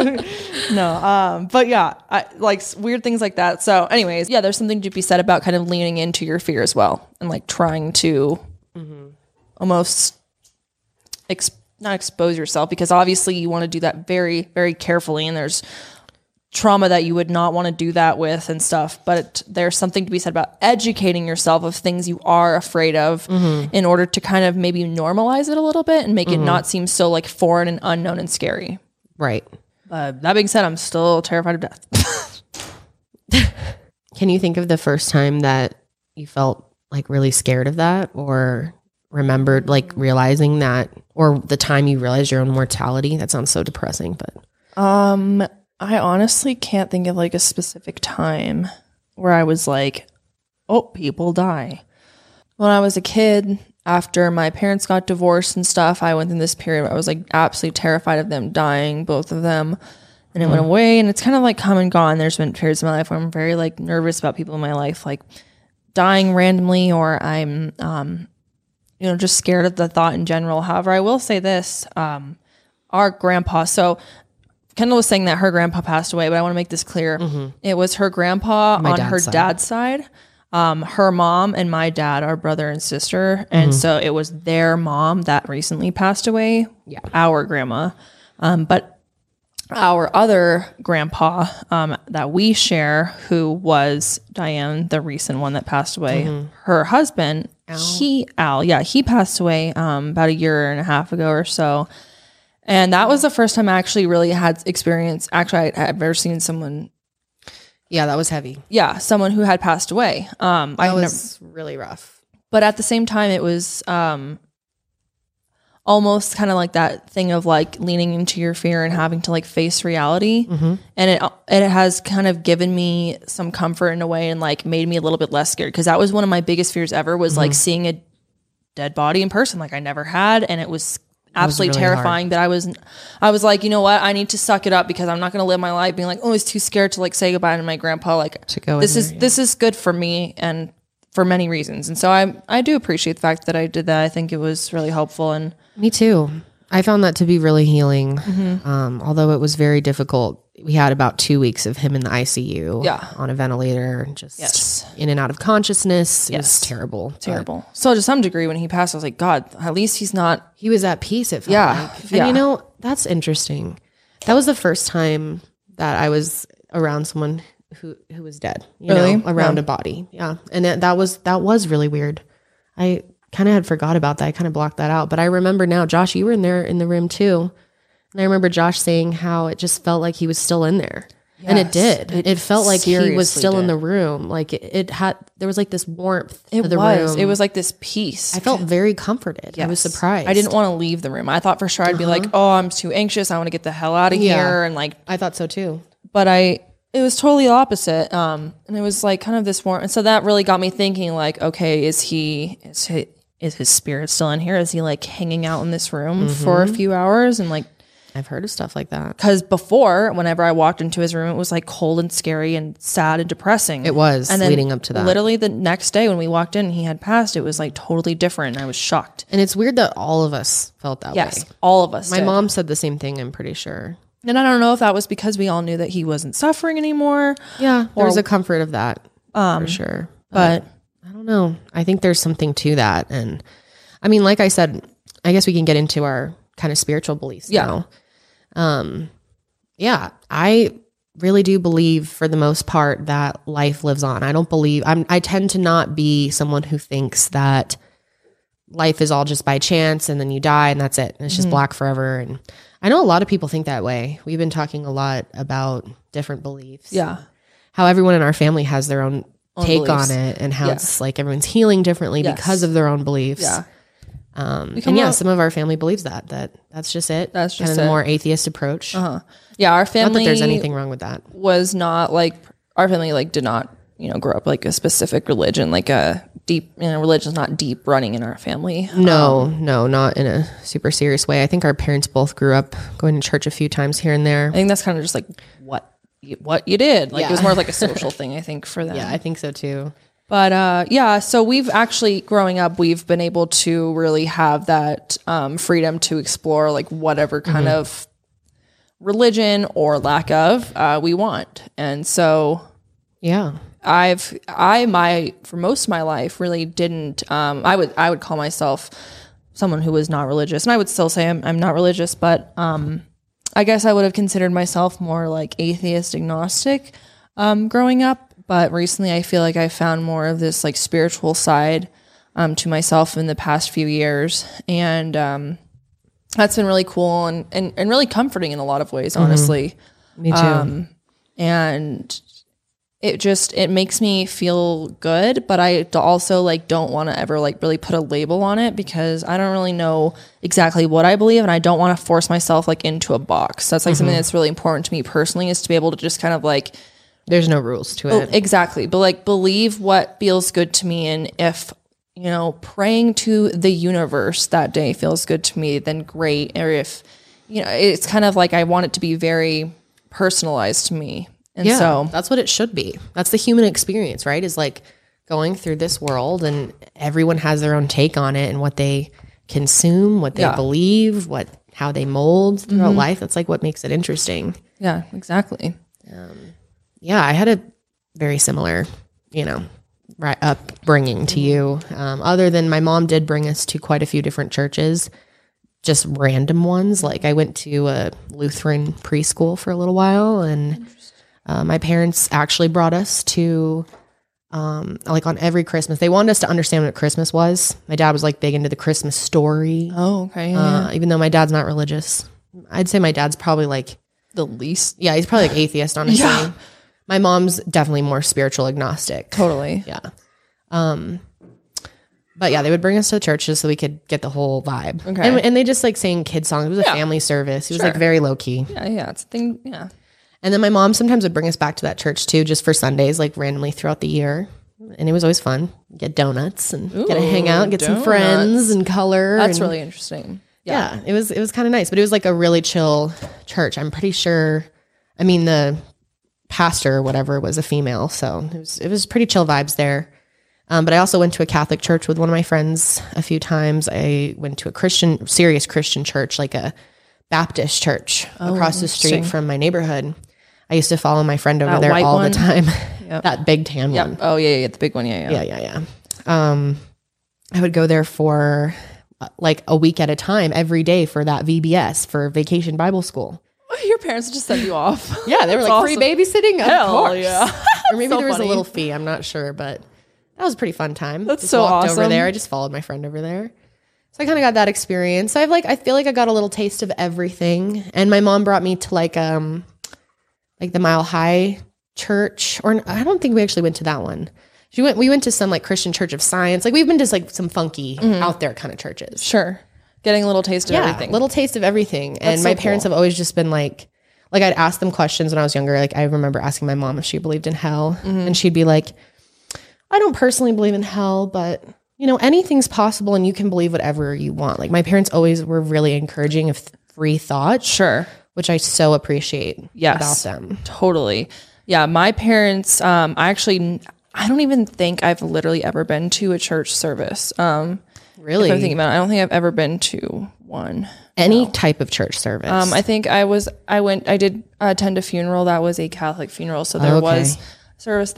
No, but yeah, I like weird things like that. So anyways, yeah, there's something to be said about kind of leaning into your fear as well, and like trying to almost not expose yourself, because obviously you want to do that very, very carefully, and there's trauma that you would not want to do that with and stuff. But there's something to be said about educating yourself of things you are afraid of in order to kind of maybe normalize it a little bit and make it not seem so like foreign and unknown and scary. Right. That being said, I'm still terrified of death. Can you think of the first time that you felt like really scared of that, or remembered like realizing that, or the time you realized your own mortality? That sounds so depressing, but I honestly can't think of like a specific time where I was like, oh, people die. When I was a kid, after my parents got divorced and stuff, I went through this period where I was like absolutely terrified of them dying, both of them. And it went away, and it's kind of like come and gone. There's been periods in my life where I'm very like nervous about people in my life, like dying randomly, or I'm, just scared of the thought in general. However, I will say this, our grandpa, so Kendall was saying that her grandpa passed away, but I want to make this clear. It was her grandpa on her dad's side. Her mom and my dad are brother and sister. And so it was their mom that recently passed away. Yeah. Our grandma. But our other grandpa that we share, who was Diane, the recent one that passed away, her husband, he passed away about a year and a half ago or so. And that was the first time I actually really had experience. Actually, I've ever seen someone. Yeah, that was heavy. Yeah, someone who had passed away. That was really rough. But at the same time, it was almost kind of like that thing of like leaning into your fear and having to like face reality. And it has kind of given me some comfort in a way, and like made me a little bit less scared, because that was one of my biggest fears ever, was like seeing a dead body in person, like I never had, and it was absolutely really terrifying. But I was like, you know what, I need to suck it up, because I'm not going to live my life being like, oh, I was too scared to like say goodbye to my grandpa. Like to go this is good for me, and for many reasons. And so I do appreciate the fact that I did that. I think it was really helpful. And me too. I found that to be really healing. Although it was very difficult. We had about 2 weeks of him in the ICU on a ventilator, just in and out of consciousness. It was terrible. Terrible. So to some degree, when he passed, I was like, God, at least he was at peace. It felt like. And you know, that's interesting. That was the first time that I was around someone who was dead, you know, around a body. Yeah. And that was really weird. I kind of had forgot about that. I kind of blocked that out. But I remember now, Josh, you were in there in the room too. And I remember Josh saying how it just felt like he was still in there. Yes, and it did. It felt like he was still in the room. Like there was like this warmth to the room. It was like this peace. I felt very comforted. Yes. I was surprised. I didn't want to leave the room. I thought for sure I'd be like, oh, I'm too anxious. I want to get the hell out of here. And like, I thought so too. But it was totally opposite. And it was like kind of this warmth. And so that really got me thinking like, okay, is his spirit still in here? Is he like hanging out in this room for a few hours? And like, I've heard of stuff like that. Because before, whenever I walked into his room, it was like cold and scary and sad and depressing. It was, and then leading up to that. Literally the next day when we walked in and he had passed, it was like totally different. And I was shocked. And it's weird that all of us felt that way. Yes, all of us My mom said the same thing, I'm pretty sure. And I don't know if that was because we all knew that he wasn't suffering anymore. Yeah, there was a comfort of that, for sure. But I don't know. I think there's something to that. And I mean, like I said, I guess we can get into our kind of spiritual beliefs now. Yeah, I really do believe for the most part that life lives on. I don't believe, I tend to not be someone who thinks that life is all just by chance and then you die and that's it. And it's just black forever. And I know a lot of people think that way. We've been talking a lot about different beliefs. Yeah. How everyone in our family has their own take beliefs. on it, and how it's like everyone's healing differently because of their own beliefs. Yeah. And yeah, some of our family believes that's just it. That's just kind of the more atheist approach. Yeah, our family. Not that there's anything wrong with that. Was not like our family like did not grow up like a specific religion, like a deep religion's not deep running in our family. No, not in a super serious way. I think our parents both grew up going to church a few times here and there. I think that's kind of just like what you did. Like it was more like a social thing, I think, for them. Yeah, I think so too. But so we've actually, growing up, we've been able to really have that freedom to explore like whatever kind of religion or lack of we want. And so yeah, for most of my life really didn't, I would call myself someone who was not religious, and I would still say I'm not religious, but I guess I would have considered myself more like atheist agnostic growing up. But recently I feel like I found more of this like spiritual side to myself in the past few years. And that's been really cool and really comforting in a lot of ways, honestly. Me too. And it makes me feel good, but I also like don't want to ever like really put a label on it, because I don't really know exactly what I believe, and I don't want to force myself like into a box. That's like something that's really important to me personally, is to be able to just kind of like, there's no rules to it. Exactly. But like believe what feels good to me. And if, praying to the universe that day feels good to me, then great. Or if, it's kind of like I want it to be very personalized to me. And so that's what it should be. That's the human experience, right? Is like going through this world, and everyone has their own take on it and what they consume, what they believe, how they mold throughout life. That's like what makes it interesting. Yeah, exactly. Yeah, I had a very similar, upbringing to you. Other than my mom did bring us to quite a few different churches, just random ones. Like I went to a Lutheran preschool for a little while, and my parents actually brought us to, like on every Christmas. They wanted us to understand what Christmas was. My dad was like big into the Christmas story. Oh, okay. Even though my dad's not religious. I'd say my dad's probably like the least. Yeah, he's probably like atheist, honestly. Yeah. My mom's definitely more spiritual agnostic. Totally. Yeah. But yeah, they would bring us to churches so we could get the whole vibe. Okay. And they just like sang kid songs. It was a family service. It was like very low key. Yeah. It's a thing. Yeah. And then my mom sometimes would bring us back to that church too, just for Sundays, like randomly throughout the year. And it was always fun. Get donuts and get to hang out, get some friends and color. That's really interesting. Yeah. It was kind of nice, but it was like a really chill church. I'm pretty sure. I mean, the pastor or whatever was a female, so it was pretty chill vibes there. But I also went to a Catholic church with one of my friends a few times. I went to a serious Christian church, like a Baptist church across the street from my neighborhood. I used to follow my friend over there all the time. Yep. That big tan one. Oh yeah, the big one. Yeah. I would go there for like a week at a time every day for that VBS, for Vacation Bible School. Your parents just sent you off. Yeah, they were like, awesome. Free babysitting? Of course. Yeah. Or maybe there was a little fee. I'm not sure, but that was a pretty fun time. That's just so walked awesome. over there. I just followed my friend over there. So I kind of got that experience. So I feel like I got a little taste of everything. And my mom brought me to like the Mile High Church, or I don't think we actually went to that one. We went to some like Christian Church of Science. Like we've been to like some funky out there kind of churches. Sure. Getting a little taste of everything. Little taste of everything. And my parents have always just been like I'd ask them questions when I was younger. Like I remember asking my mom if she believed in hell, and she'd be like, I don't personally believe in hell, but anything's possible and you can believe whatever you want. Like my parents always were really encouraging of free thought. Sure. Which I so appreciate about them. Totally. Yeah. My parents, I don't even think I've literally ever been to a church service. Really? If I'm thinking about it, I don't think I've ever been to one. Any type of church service. I think I did attend a funeral that was a Catholic funeral. So there was service that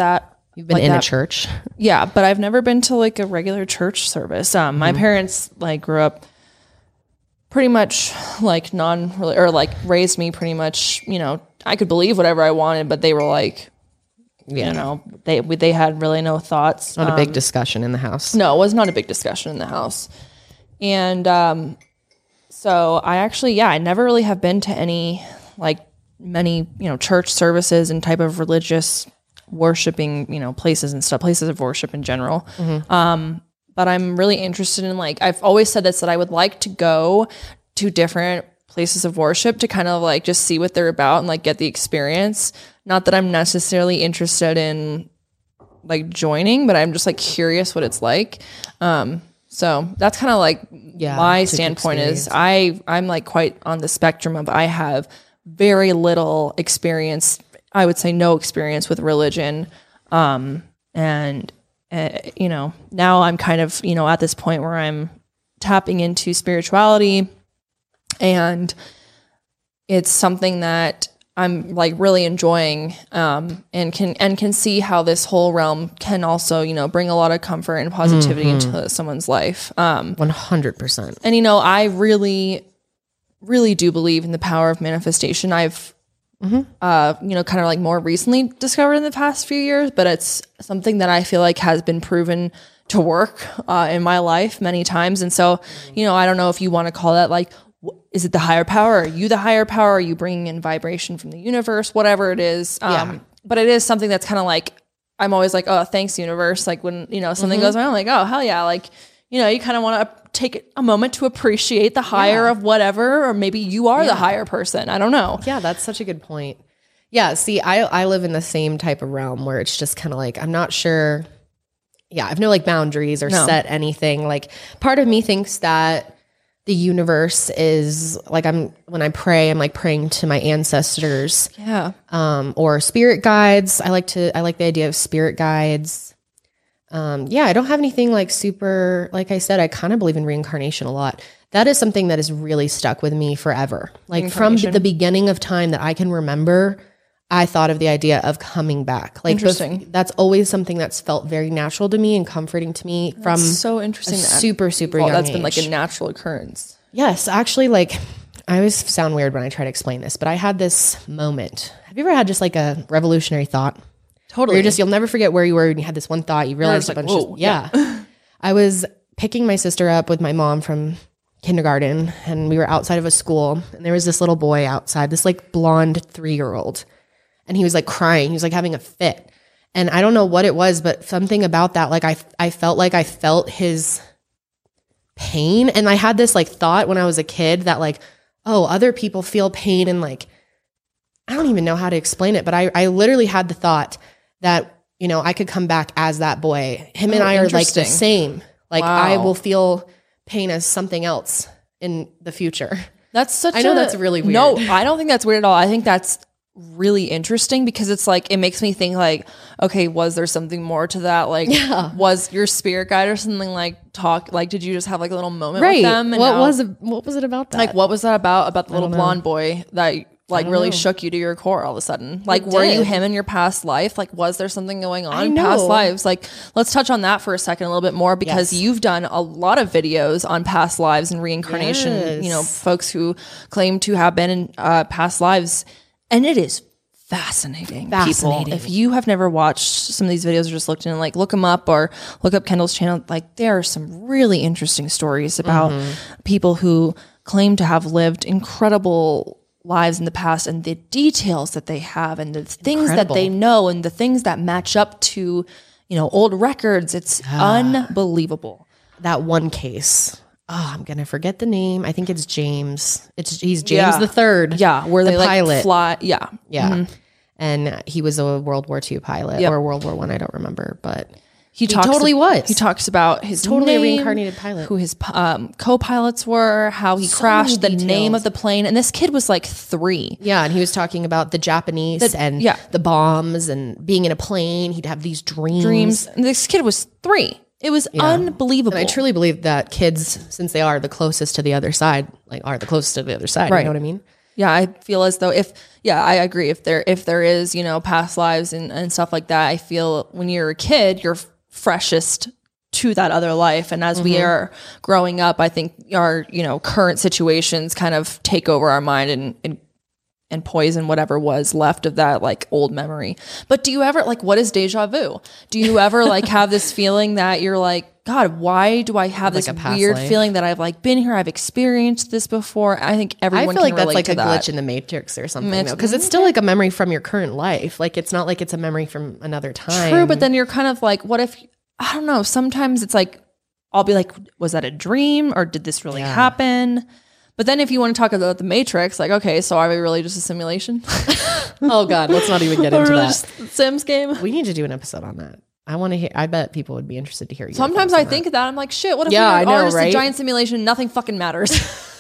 You've been like in that. a church? Yeah, but I've never been to like a regular church service. My parents like grew up pretty much like raised me pretty much, you know, I could believe whatever I wanted, but they were like, you know, they had really no thoughts. Not a big discussion in the house. No, it was not a big discussion in the house. And so I actually, I never really have been to any like many, you know, church services and type of religious worshiping, you know, places and stuff, places of worship in general. But I'm really interested in like, I've always said this, that I would like to go to different places of worship to kind of like just see what they're about and like get the experience. Not that I'm necessarily interested in like joining, but I'm just like curious what it's like. So that's kind of like my standpoint is I'm like quite on the spectrum of I have very little experience. I would say no experience with religion. And you know, now I'm kind of, you know, at this point where I'm tapping into spirituality, and it's something that I'm like really enjoying, and can see how this whole realm can also, you know, bring a lot of comfort and positivity into someone's life. 100%. And, you know, I really, really do believe in the power of manifestation. I've, you know, kind of like more recently discovered in the past few years, but it's something that I feel like has been proven to work in my life many times. And so, you know, I don't know if you want to call that like, is it the higher power? Are you the higher power? Are you bringing in vibration from the universe? Whatever it is. But it is something that's kind of like, I'm always like, oh, thanks universe. Like when, you know, something goes wrong, I'm like, oh, hell yeah. Like, you know, you kind of want to take a moment to appreciate the higher of whatever, or maybe you are the higher person. I don't know. Yeah, that's such a good point. Yeah, see, I live in the same type of realm where it's just kind of like, I'm not sure. Yeah, I have no like boundaries or set anything. Like part of me thinks that the universe is like, when I pray, I'm like praying to my ancestors. Yeah. Or spirit guides. I like the idea of spirit guides. I don't have anything like super, like I said, I kind of believe in reincarnation a lot. That is something that has really stuck with me forever. Like from the beginning of time that I can remember, I thought of the idea of coming back. Like that's always something that's felt very natural to me and comforting to me from so interesting. Super young that's age. Been like a natural occurrence. Yes, actually, like I always sound weird when I try to explain this, but I had this moment. Have you ever had just like a revolutionary thought? Totally. You'll never forget where you were and you had this one thought, you realized a bunch of, I was picking my sister up with my mom from kindergarten, and we were outside of a school, and there was this little boy outside, this like blonde 3-year-old, and he was like crying. He was like having a fit. And I don't know what it was, but something about that, like I felt his pain. And I had this like thought when I was a kid that like, oh, other people feel pain, and like, I don't even know how to explain it, but I literally had the thought that, you know, I could come back as that boy. Him and I are like the same. Like I will feel pain as something else in the future. That's I know that's really weird. No, I don't think that's weird at all. I think that's really interesting because it's like, it makes me think like, okay, was there something more to that? Like, was your spirit guide or something like did you just have like a little moment with them? And what was it about that? Like, what was that about the little blonde boy that like really shook you to your core all of a sudden? Like, were you him in your past life? Like, was there something going on in past lives? Like, let's touch on that for a second a little bit more, because you've done a lot of videos on past lives and reincarnation, you know, folks who claim to have been in past lives. And it is fascinating. People, if you have never watched some of these videos or just looked in, like look them up or look up Kendall's channel, like there are some really interesting stories about people who claim to have lived incredible lives in the past, and the details that they have and the things that they know and the things that match up to, you know, old records. It's unbelievable. That one case. Oh, I'm gonna forget the name. I think it's James. He's James the Third. Yeah, where the they pilot. Like fly. Yeah. And he was a World War II pilot or World War I. I don't remember, but he totally was. He talks about his totally name, a reincarnated pilot, who his co-pilots were, how he crashed, the name of the plane, and this kid was like 3. Yeah, and he was talking about the Japanese and the bombs and being in a plane. He'd have these dreams. And this kid was 3. It was unbelievable. And I truly believe that kids, since they are the closest to the other side, like are the closest to the other side. Right. You know what I mean? Yeah, I feel as though I agree. If there is, past lives and stuff like that, I feel when you're a kid, you're freshest to that other life. And as we are growing up, I think our, current situations kind of take over our mind and poison whatever was left of that like old memory. But do you ever what is deja vu? Do you ever have this feeling that you're like, God, why do I have this weird feeling that I've been here? I've experienced this before. I think everyone can relate to that. I feel like that's a glitch in the Matrix or something, because it's still a memory from your current life. It's not like it's a memory from another time. True, but then you're kind of what if, I don't know, sometimes it's I'll be like, was that a dream or did this really happen? But then if you want to talk about the Matrix, okay, so are we really just a simulation? Oh God, let's not even get into that. Just Sims game? We need to do an episode on that. I want to hear. I bet people would be interested to hear you. Sometimes I think of that. I'm like, shit, what if we are just a giant simulation? Nothing fucking matters.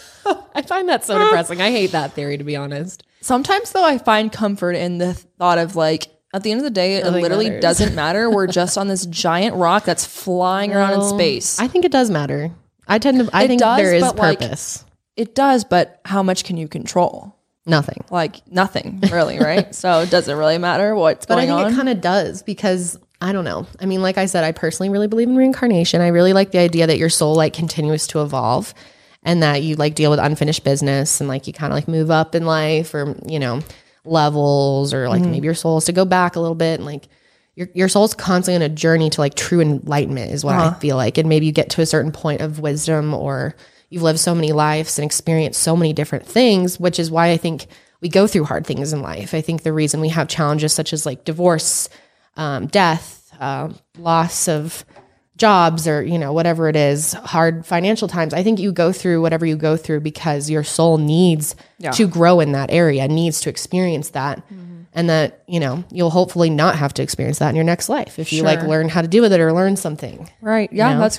I find that so depressing. I hate that theory, to be honest. Sometimes though, I find comfort in the thought of at the end of the day, it literally doesn't matter. We're just on this giant rock that's flying around in space. I think it does matter. I think there is purpose. It does, but how much can you control? Nothing. Nothing, really, right? So does it really matter what's going on? But I think it kind of does, because I don't know. I mean, like I said, I personally really believe in reincarnation. I really like the idea that your soul continues to evolve, and that you deal with unfinished business, and you kind of move up in life, or levels, or maybe your soul is to go back a little bit, and your soul's constantly on a journey to true enlightenment is what I feel like. And maybe you get to a certain point of wisdom, or you've lived so many lives and experienced so many different things, which is why I think we go through hard things in life. I think the reason we have challenges such as divorce, death, loss of jobs, or whatever it is, hard financial times, I think you go through whatever you go through because your soul needs to grow in that area, needs to experience that. And that you'll hopefully not have to experience that in your next life if you learn how to deal with it, or learn something, right? That's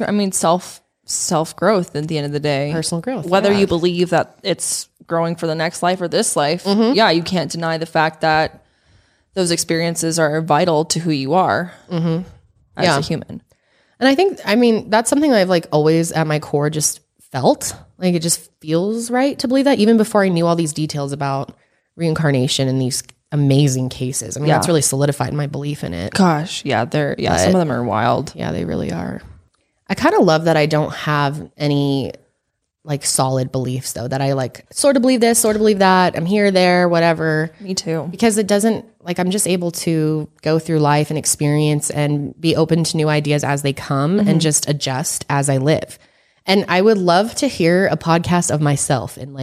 self growth at the end of the day, personal growth, whether you believe that it's growing for the next life or this life. You can't deny the fact that those experiences are vital to who you are as a human. And I think, that's something I've always at my core just felt it just feels right to believe that, even before I knew all these details about reincarnation and these amazing cases. That's really solidified my belief in it. Gosh, some of them are wild. Yeah, they really are. I kind of love that I don't have any solid beliefs, though, that I sort of believe this, sort of believe that. I'm here, there, whatever. Me too. Because it doesn't, I'm just able to go through life and experience and be open to new ideas as they come, and just adjust as I live. And I would love to hear a podcast of myself in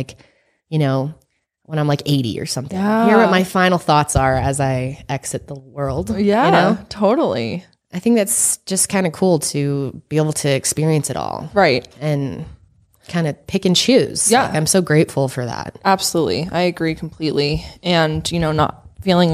when I'm 80 or something. Hear what my final thoughts are as I exit the world. Yeah, totally. I think that's just kind of cool to be able to experience it all. Right. And kind of pick and choose. Yeah. I'm so grateful for that. Absolutely. I agree completely. And, not feeling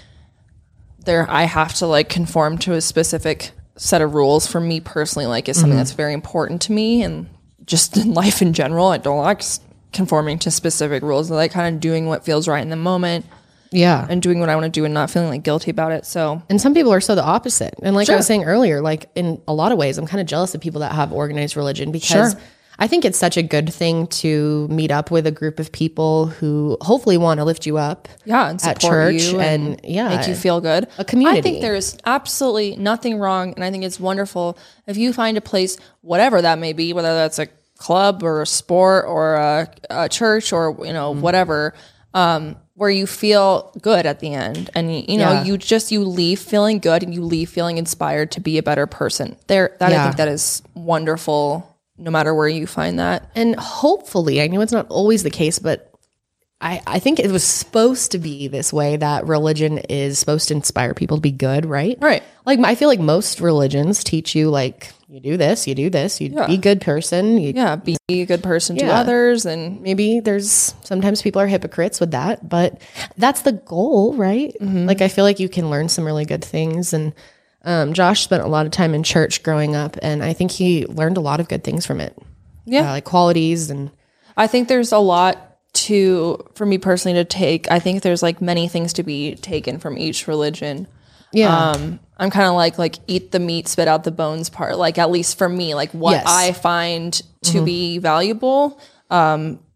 I have to conform to a specific set of rules for me personally, is something that's very important to me. And just in life in general, I don't like conforming to specific rules. I like kind of doing what feels right in the moment. Yeah. And doing what I want to do and not feeling guilty about it. So, and some people are so the opposite. And I was saying earlier, in a lot of ways, I'm kind of jealous of people that have organized religion, because I think it's such a good thing to meet up with a group of people who hopefully want to lift you up. Yeah. And support at church you and make you feel good. A community. I think there's absolutely nothing wrong. And I think it's wonderful if you find a place, whatever that may be, whether that's a club or a sport or a church or, whatever, where you feel good at the end, and you leave feeling good, and you leave feeling inspired to be a better person. I think that is wonderful, no matter where you find that. And hopefully, I know it's not always the case, but I think it was supposed to be this way, that religion is supposed to inspire people to be good, right? Right. I feel like most religions teach you you do this, you be a good person. Be a good person to others. And maybe sometimes people are hypocrites with that, but that's the goal, right? I feel like you can learn some really good things. And Josh spent a lot of time in church growing up, and I think he learned a lot of good things from it. Yeah. Qualities. And I think there's a lot for me personally to take. I think there's many things to be taken from each religion. Yeah. I'm kind of eat the meat, spit out the bones part. At least for me, what I find to be valuable, to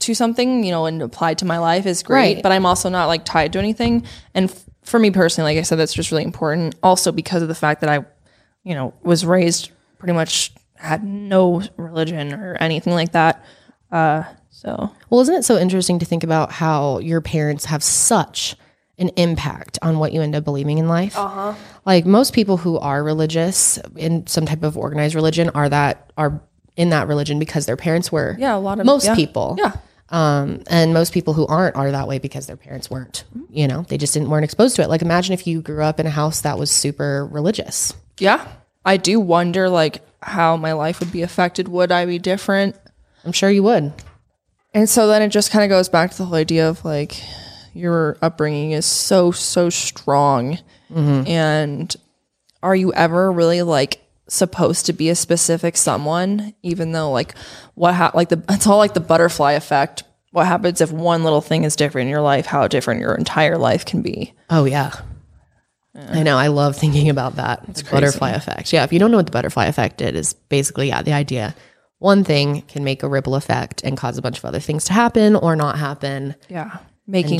to something, you know, and applied to my life is great, but I'm also not like tied to anything. And for me personally, like I said, that's just really important. Also because of the fact that I, you know, was raised pretty much had no religion or anything like that. So, well, isn't it so interesting to think about how your parents have such an impact on what you end up believing in life? Like most people who are religious in some type of organized religion are in that religion because their parents were. Yeah, a lot of most people. Yeah. And most people who aren't are that way because their parents weren't. You know, they just weren't exposed to it. Like imagine if you grew up in a house that was super religious. Yeah. I do wonder like how my life would be affected. Would I be different? I'm sure you would. And so then it just kind of goes back to the whole idea of like your upbringing is so strong. And are you ever really like supposed to be a specific someone, even though like it's all like the butterfly effect. What happens if one little thing is different in your life, how different your entire life can be. Oh yeah. I know. I love thinking about that. It's butterfly effect. Yeah. If you don't know what the butterfly effect is basically, the idea one thing can make a ripple effect and cause a bunch of other things to happen or not happen. Yeah. Making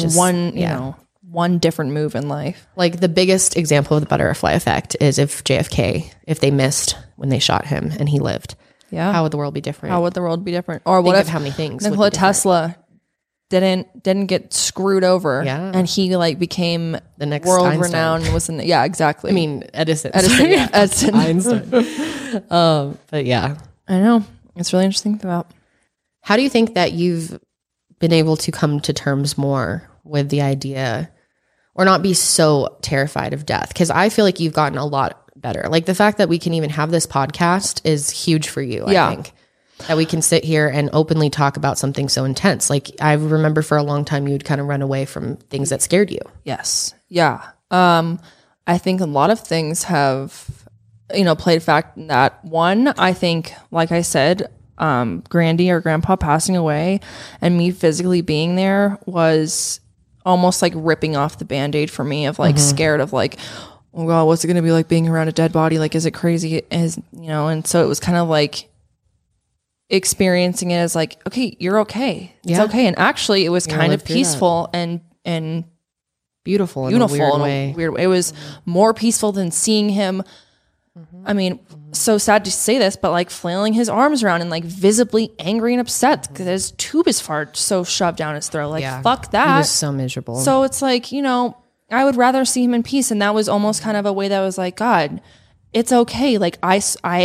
one different move in life. Like the biggest example of the butterfly effect is if they missed when they shot him and he lived. Yeah. How would the world be different? Or what if how many things Nikola Tesla didn't get screwed over and he like became the next world Einstein. Renowned exactly. I mean Edison. Yeah. Edison. Einstein. But yeah. I know. It's really interesting to think about. How do you think that you've been able to come to terms more with the idea or not be so terrified of death? Because I feel like you've gotten a lot better. Like the fact that we can even have this podcast is huge for you, I think. That we can sit here and openly talk about something so intense. Like I remember for a long time, you'd kind of run away from things that scared you. Yes. Yeah. I think a lot of things have, played a fact in that. One, I think, like I said, Grandy or Grandpa passing away and me physically being there was almost like ripping off the Band-Aid for me of like scared of like, oh God, what's it going to be like being around a dead body? Like, is it crazy? And so it was kind of like experiencing it as like, okay, you're okay. It's okay. And actually it was kind of peaceful and beautiful in a weird way. It was more peaceful than seeing him. I mean, so sad to say this, but like flailing his arms around and like visibly angry and upset because his tube is so shoved down his throat. Like, fuck that. He was so miserable. So it's like, I would rather see him in peace. And that was almost kind of a way that was like, God, it's okay. Like I'm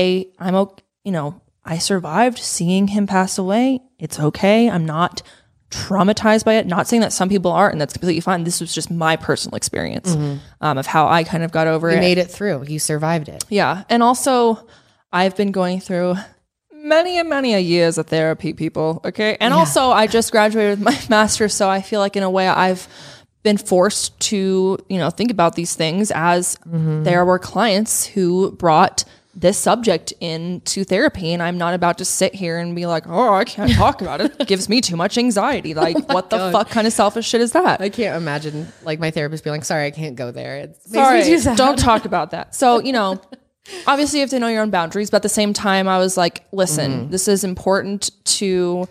okay. I survived seeing him pass away. It's okay. I'm not traumatized by it. Not saying that some people aren't, and that's completely fine. This was just my personal experience of how I kind of got over it. You made it through. You survived it. Yeah. And also, I've been going through many a years of therapy, people. Okay. And also, I just graduated with my master's, so I feel like in a way I've been forced to, think about these things as there were clients who brought this subject into therapy, and I'm not about to sit here and be like, oh, I can't talk about it. It gives me too much anxiety. Like, what the fuck kind of selfish shit is that? I can't imagine like my therapist being like, sorry, I can't go there. It sorry, makes me too sad. Don't talk about that. So, obviously you have to know your own boundaries, but at the same time, I was like, listen, this is important to,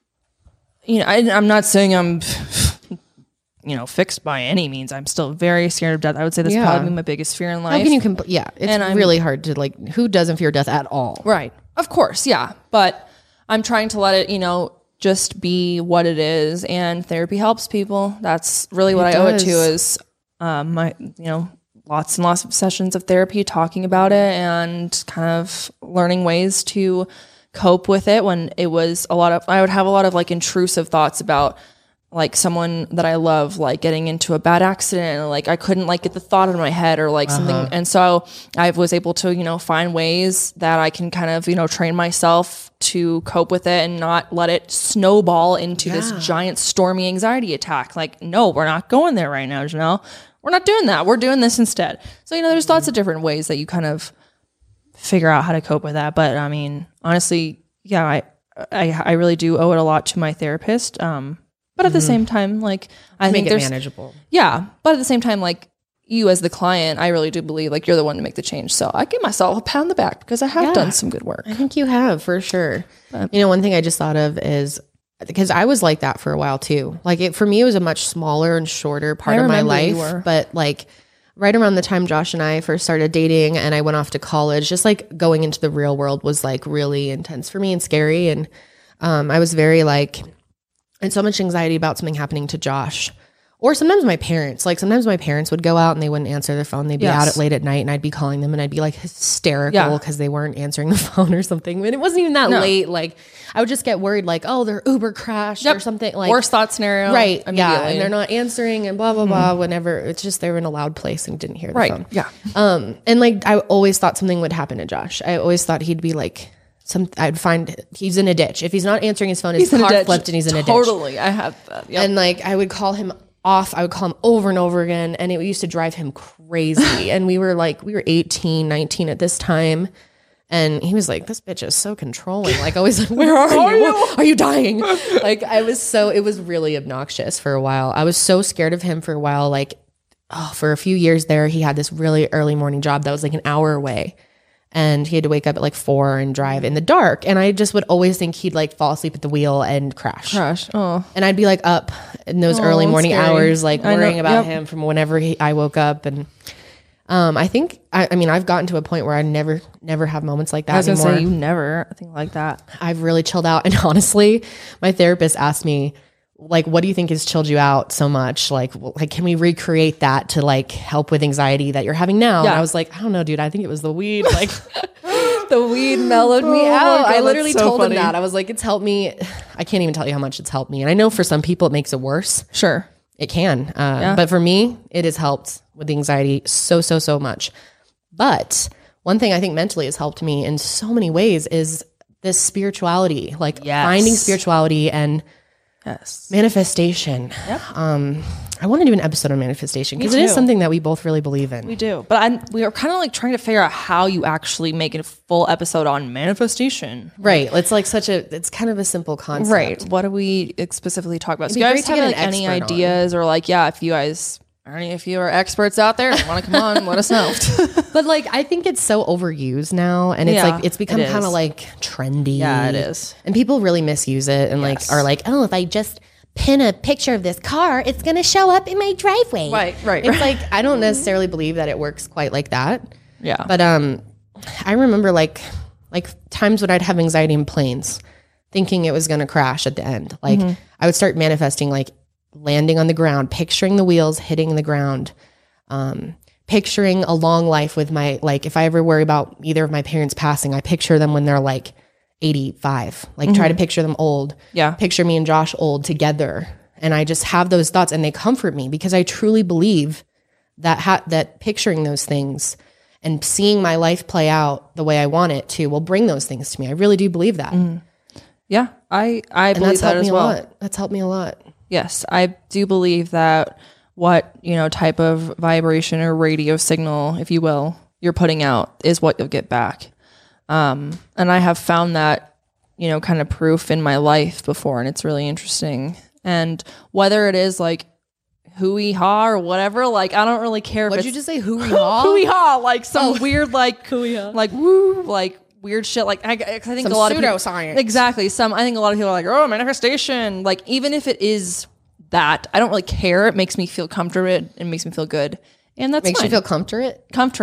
I'm not saying I'm fixed by any means. I'm still very scared of death. I would say that's probably my biggest fear in life. How can you it's really hard to like, who doesn't fear death at all? Right. Of course. Yeah. But I'm trying to let it, just be what it is. And therapy helps people. That's really what I owe it to is my, lots and lots of sessions of therapy, talking about it and kind of learning ways to cope with it when it was I would have a lot of like intrusive thoughts about like someone that I love, like getting into a bad accident, and like I couldn't like get the thought out of my head or like something. And so I was able to, find ways that I can kind of, train myself to cope with it and not let it snowball into this giant stormy anxiety attack. Like, no, we're not going there right now, Janelle. We're not doing that. We're doing this instead. So, there's lots of different ways that you kind of figure out how to cope with that. But I mean, honestly, yeah, I really do owe it a lot to my therapist. But at the same time, like, I think there's manageable. Yeah. But at the same time, like, you as the client, I really do believe like you're the one to make the change. So I give myself a pat on the back because I have done some good work. I think you have, for sure. But, one thing I just thought of is because I was like that for a while too. Like for me, it was a much smaller and shorter part of my life. But like right around the time Josh and I first started dating and I went off to college, just like going into the real world was like really intense for me and scary. And I was very like, I had so much anxiety about something happening to Josh. Or sometimes my parents, like sometimes my parents would go out and they wouldn't answer their phone. They'd be out late at night and I'd be calling them and I'd be like hysterical because they weren't answering the phone or something. But it wasn't even that late. Like I would just get worried like, oh, their Uber crashed or something. Like worst thought scenario. Right. Yeah. And they're not answering and blah, blah, blah, whenever. It's just they were in a loud place and didn't hear the phone. Yeah. And like I always thought something would happen to Josh. I always thought he'd be like, I'd find he's in a ditch. If he's not answering his phone, his car flipped and he's in a ditch. Totally. I have that. Yep. And like I would call him off. I would call him over and over again. And it used to drive him crazy. And we were 18, 19 at this time. And he was like, this bitch is so controlling. Like always like, where are you? Are you dying? Like it was really obnoxious for a while. I was so scared of him for a while. Like, for a few years there, he had this really early morning job that was like an hour away. And he had to wake up at like 4 and drive in the dark. And I just would always think he'd like fall asleep at the wheel and crash. Oh. And I'd be like up in those early morning hours, like worrying about him from whenever I woke up. And I think, I mean, I've gotten to a point where I never have moments like that anymore. I was going to say, you never think like that. I've really chilled out. And honestly, my therapist asked me, like, what do you think has chilled you out so much? Like, can we recreate that to like help with anxiety that you're having now? Yeah. And I was like, I don't know, dude. I think it was the weed. Like the weed mellowed me out. God, I literally told him that. I was like, it's helped me. I can't even tell you how much it's helped me. And I know for some people it makes it worse. Sure. It can. But for me, it has helped with the anxiety so much. But one thing I think mentally has helped me in so many ways is this spirituality, like finding spirituality and manifestation. Yep. I want to do an episode on manifestation because it is something that we both really believe in. We do. But we are kind of like trying to figure out how you actually make a full episode on manifestation. Right. It's like it's kind of a simple concept. Right. What do we specifically talk about? So you guys have like any ideas or like, if you guys... if you are experts out there and want to come on, let us know. But like, I think it's so overused now, and it's like it's become kind of like trendy. Yeah, it is, and people really misuse it and like are like, oh, if I just pin a picture of this car, it's gonna show up in my driveway. Right. It's like I don't necessarily believe that it works quite like that. Yeah, but I remember like times when I'd have anxiety in planes, thinking it was gonna crash at the end. Like I would start manifesting like landing on the ground, picturing the wheels hitting the ground, picturing a long life with my, like if I ever worry about either of my parents passing, I picture them when they're like 85, like try to picture them old. Yeah. Picture me and Josh old together. And I just have those thoughts and they comfort me because I truly believe that that picturing those things and seeing my life play out the way I want it to will bring those things to me. I really do believe that. Yeah. I believe that as well. That's helped me a lot. Yes, I do believe that what, type of vibration or radio signal, if you will, you're putting out is what you'll get back. And I have found that, kind of proof in my life before, and it's really interesting. And whether it is like hoo-wee-ha or whatever, like I don't really care. What did you just say? Hoo-wee-ha? Hoo-wee-ha, like some weird like like woo, like weird shit. Like I think some a lot of pseudoscience. Exactly. I think a lot of people are like, oh, manifestation. Like even if it is that, I don't really care. It makes me feel comforted. It makes me feel good. And that's makes fine. You feel comforted.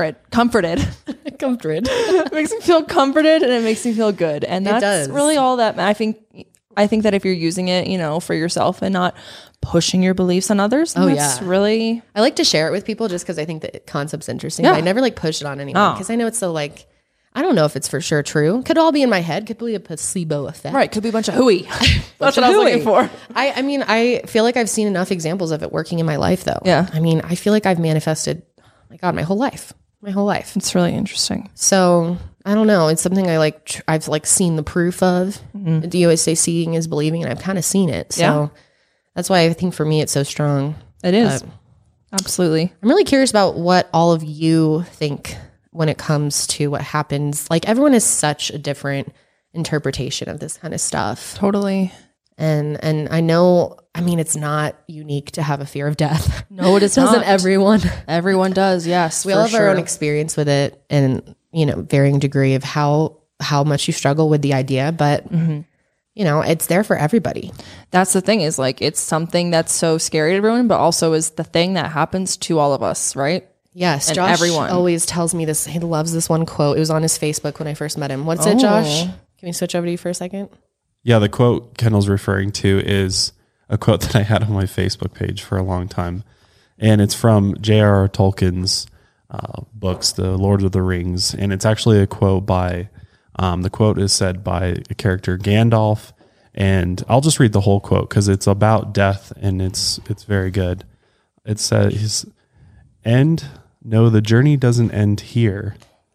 It makes me feel comforted and it makes me feel good. And that's really all that I think that if you're using it, for yourself and not pushing your beliefs on others, that's really... I like to share it with people just because I think the concept's interesting. Yeah. But I never like push it on anyone because I know it's so like... I don't know if it's for sure true. Could all be in my head. Could be a placebo effect. Right. Could be a bunch of hooey. That's what I was looking for. I mean, I feel like I've seen enough examples of it working in my life, though. Yeah. I mean, I feel like I've manifested, my God, my whole life. It's really interesting. So I don't know. It's something I've like seen the proof of. Do you always say seeing is believing? And I've kind of seen it. So that's why I think for me it's so strong. It is. Absolutely. I'm really curious about what all of you think when it comes to what happens. Like everyone has such a different interpretation of this kind of stuff. Totally. And I know, I mean, it's not unique to have a fear of death. No, it is Doesn't not. Everyone? Everyone does, yes. We all have our own experience with it and, varying degree of how much you struggle with the idea. But, you know, it's there for everybody. That's the thing, is like, it's something that's so scary to everyone, but also is the thing that happens to all of us, right? Yes, and Josh everyone always tells me this. He loves this one quote. It was on his Facebook when I first met him. What's it, Josh? Can we switch over to you for a second? Yeah, the quote Kendall's referring to is a quote that I had on my Facebook page for a long time. And it's from J.R.R. Tolkien's books, The Lord of the Rings. And it's actually a quote by, the quote is said by a character, Gandalf. And I'll just read the whole quote because it's about death and it's very good. It says, no, the journey doesn't end here.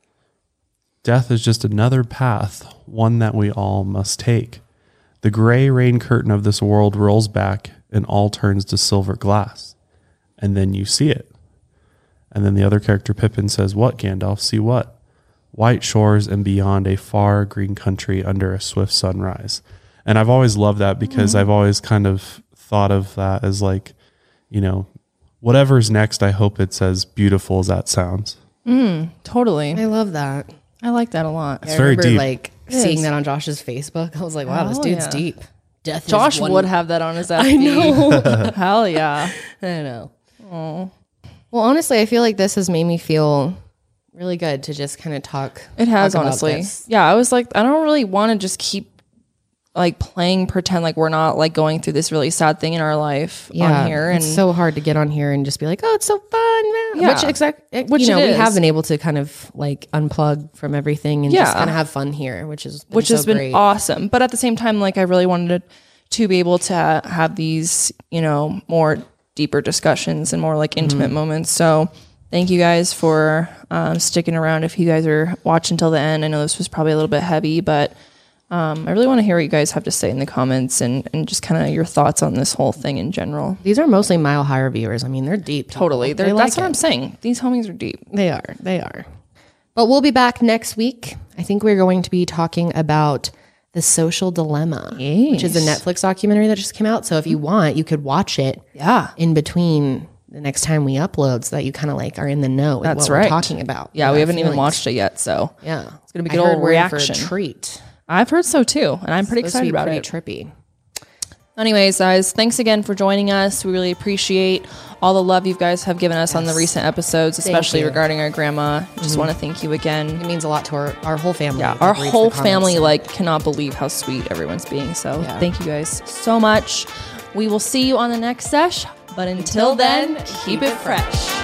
Death is just another path, one that we all must take. The gray rain curtain of this world rolls back and all turns to silver glass. And then you see it. And then the other character, Pippin, says, what, Gandalf? See what? White shores and beyond a far green country under a swift sunrise. And I've always loved that because I've always kind of thought of that as like, you know, whatever's next, I hope it's as beautiful as that sounds. Totally. I love that. I like that a lot. It's very deep. Like seeing that on Josh's Facebook. I was like, wow, this dude's deep. Death. Josh would have that on his FB. I know. Hell yeah. I know. Oh. Well, honestly, I feel like this has made me feel really good to just kind of talk. It has, talk honestly. Yeah, I was like, I don't really want to just keep like playing pretend like we're not like going through this really sad thing in our life on here. And it's so hard to get on here and just be like, oh, it's so fun. Yeah. Which you know, we have been able to kind of like unplug from everything and just kind of have fun here, which has been great. Awesome. But at the same time, like I really wanted to be able to have these, you know, more deeper discussions and more like intimate moments. So thank you guys for sticking around. If you guys are watching till the end, I know this was probably a little bit heavy, but I really want to hear what you guys have to say in the comments and just kind of your thoughts on this whole thing in general. These are mostly Mile Higher viewers. I mean, they're deep. Totally. That's what I'm saying. These homies are deep. They are. But we'll be back next week. I think we're going to be talking about The Social Dilemma, which is a Netflix documentary that just came out. So if you want, you could watch it in between the next time we upload so that you kind of like are in the know with what we're talking about. Yeah, we haven't even watched it yet. So yeah, it's going to be a good old reaction. For a treat. I've heard so too, and I'm pretty excited about it. Trippy. Anyways, guys, thanks again for joining us. We really appreciate all the love you guys have given us on the recent episodes, especially regarding our grandma. Just want to thank you again. It means a lot to our whole family. Yeah, our whole family like cannot believe how sweet everyone's being. So thank you guys so much. We will see you on the next sesh, but until then, keep it fresh.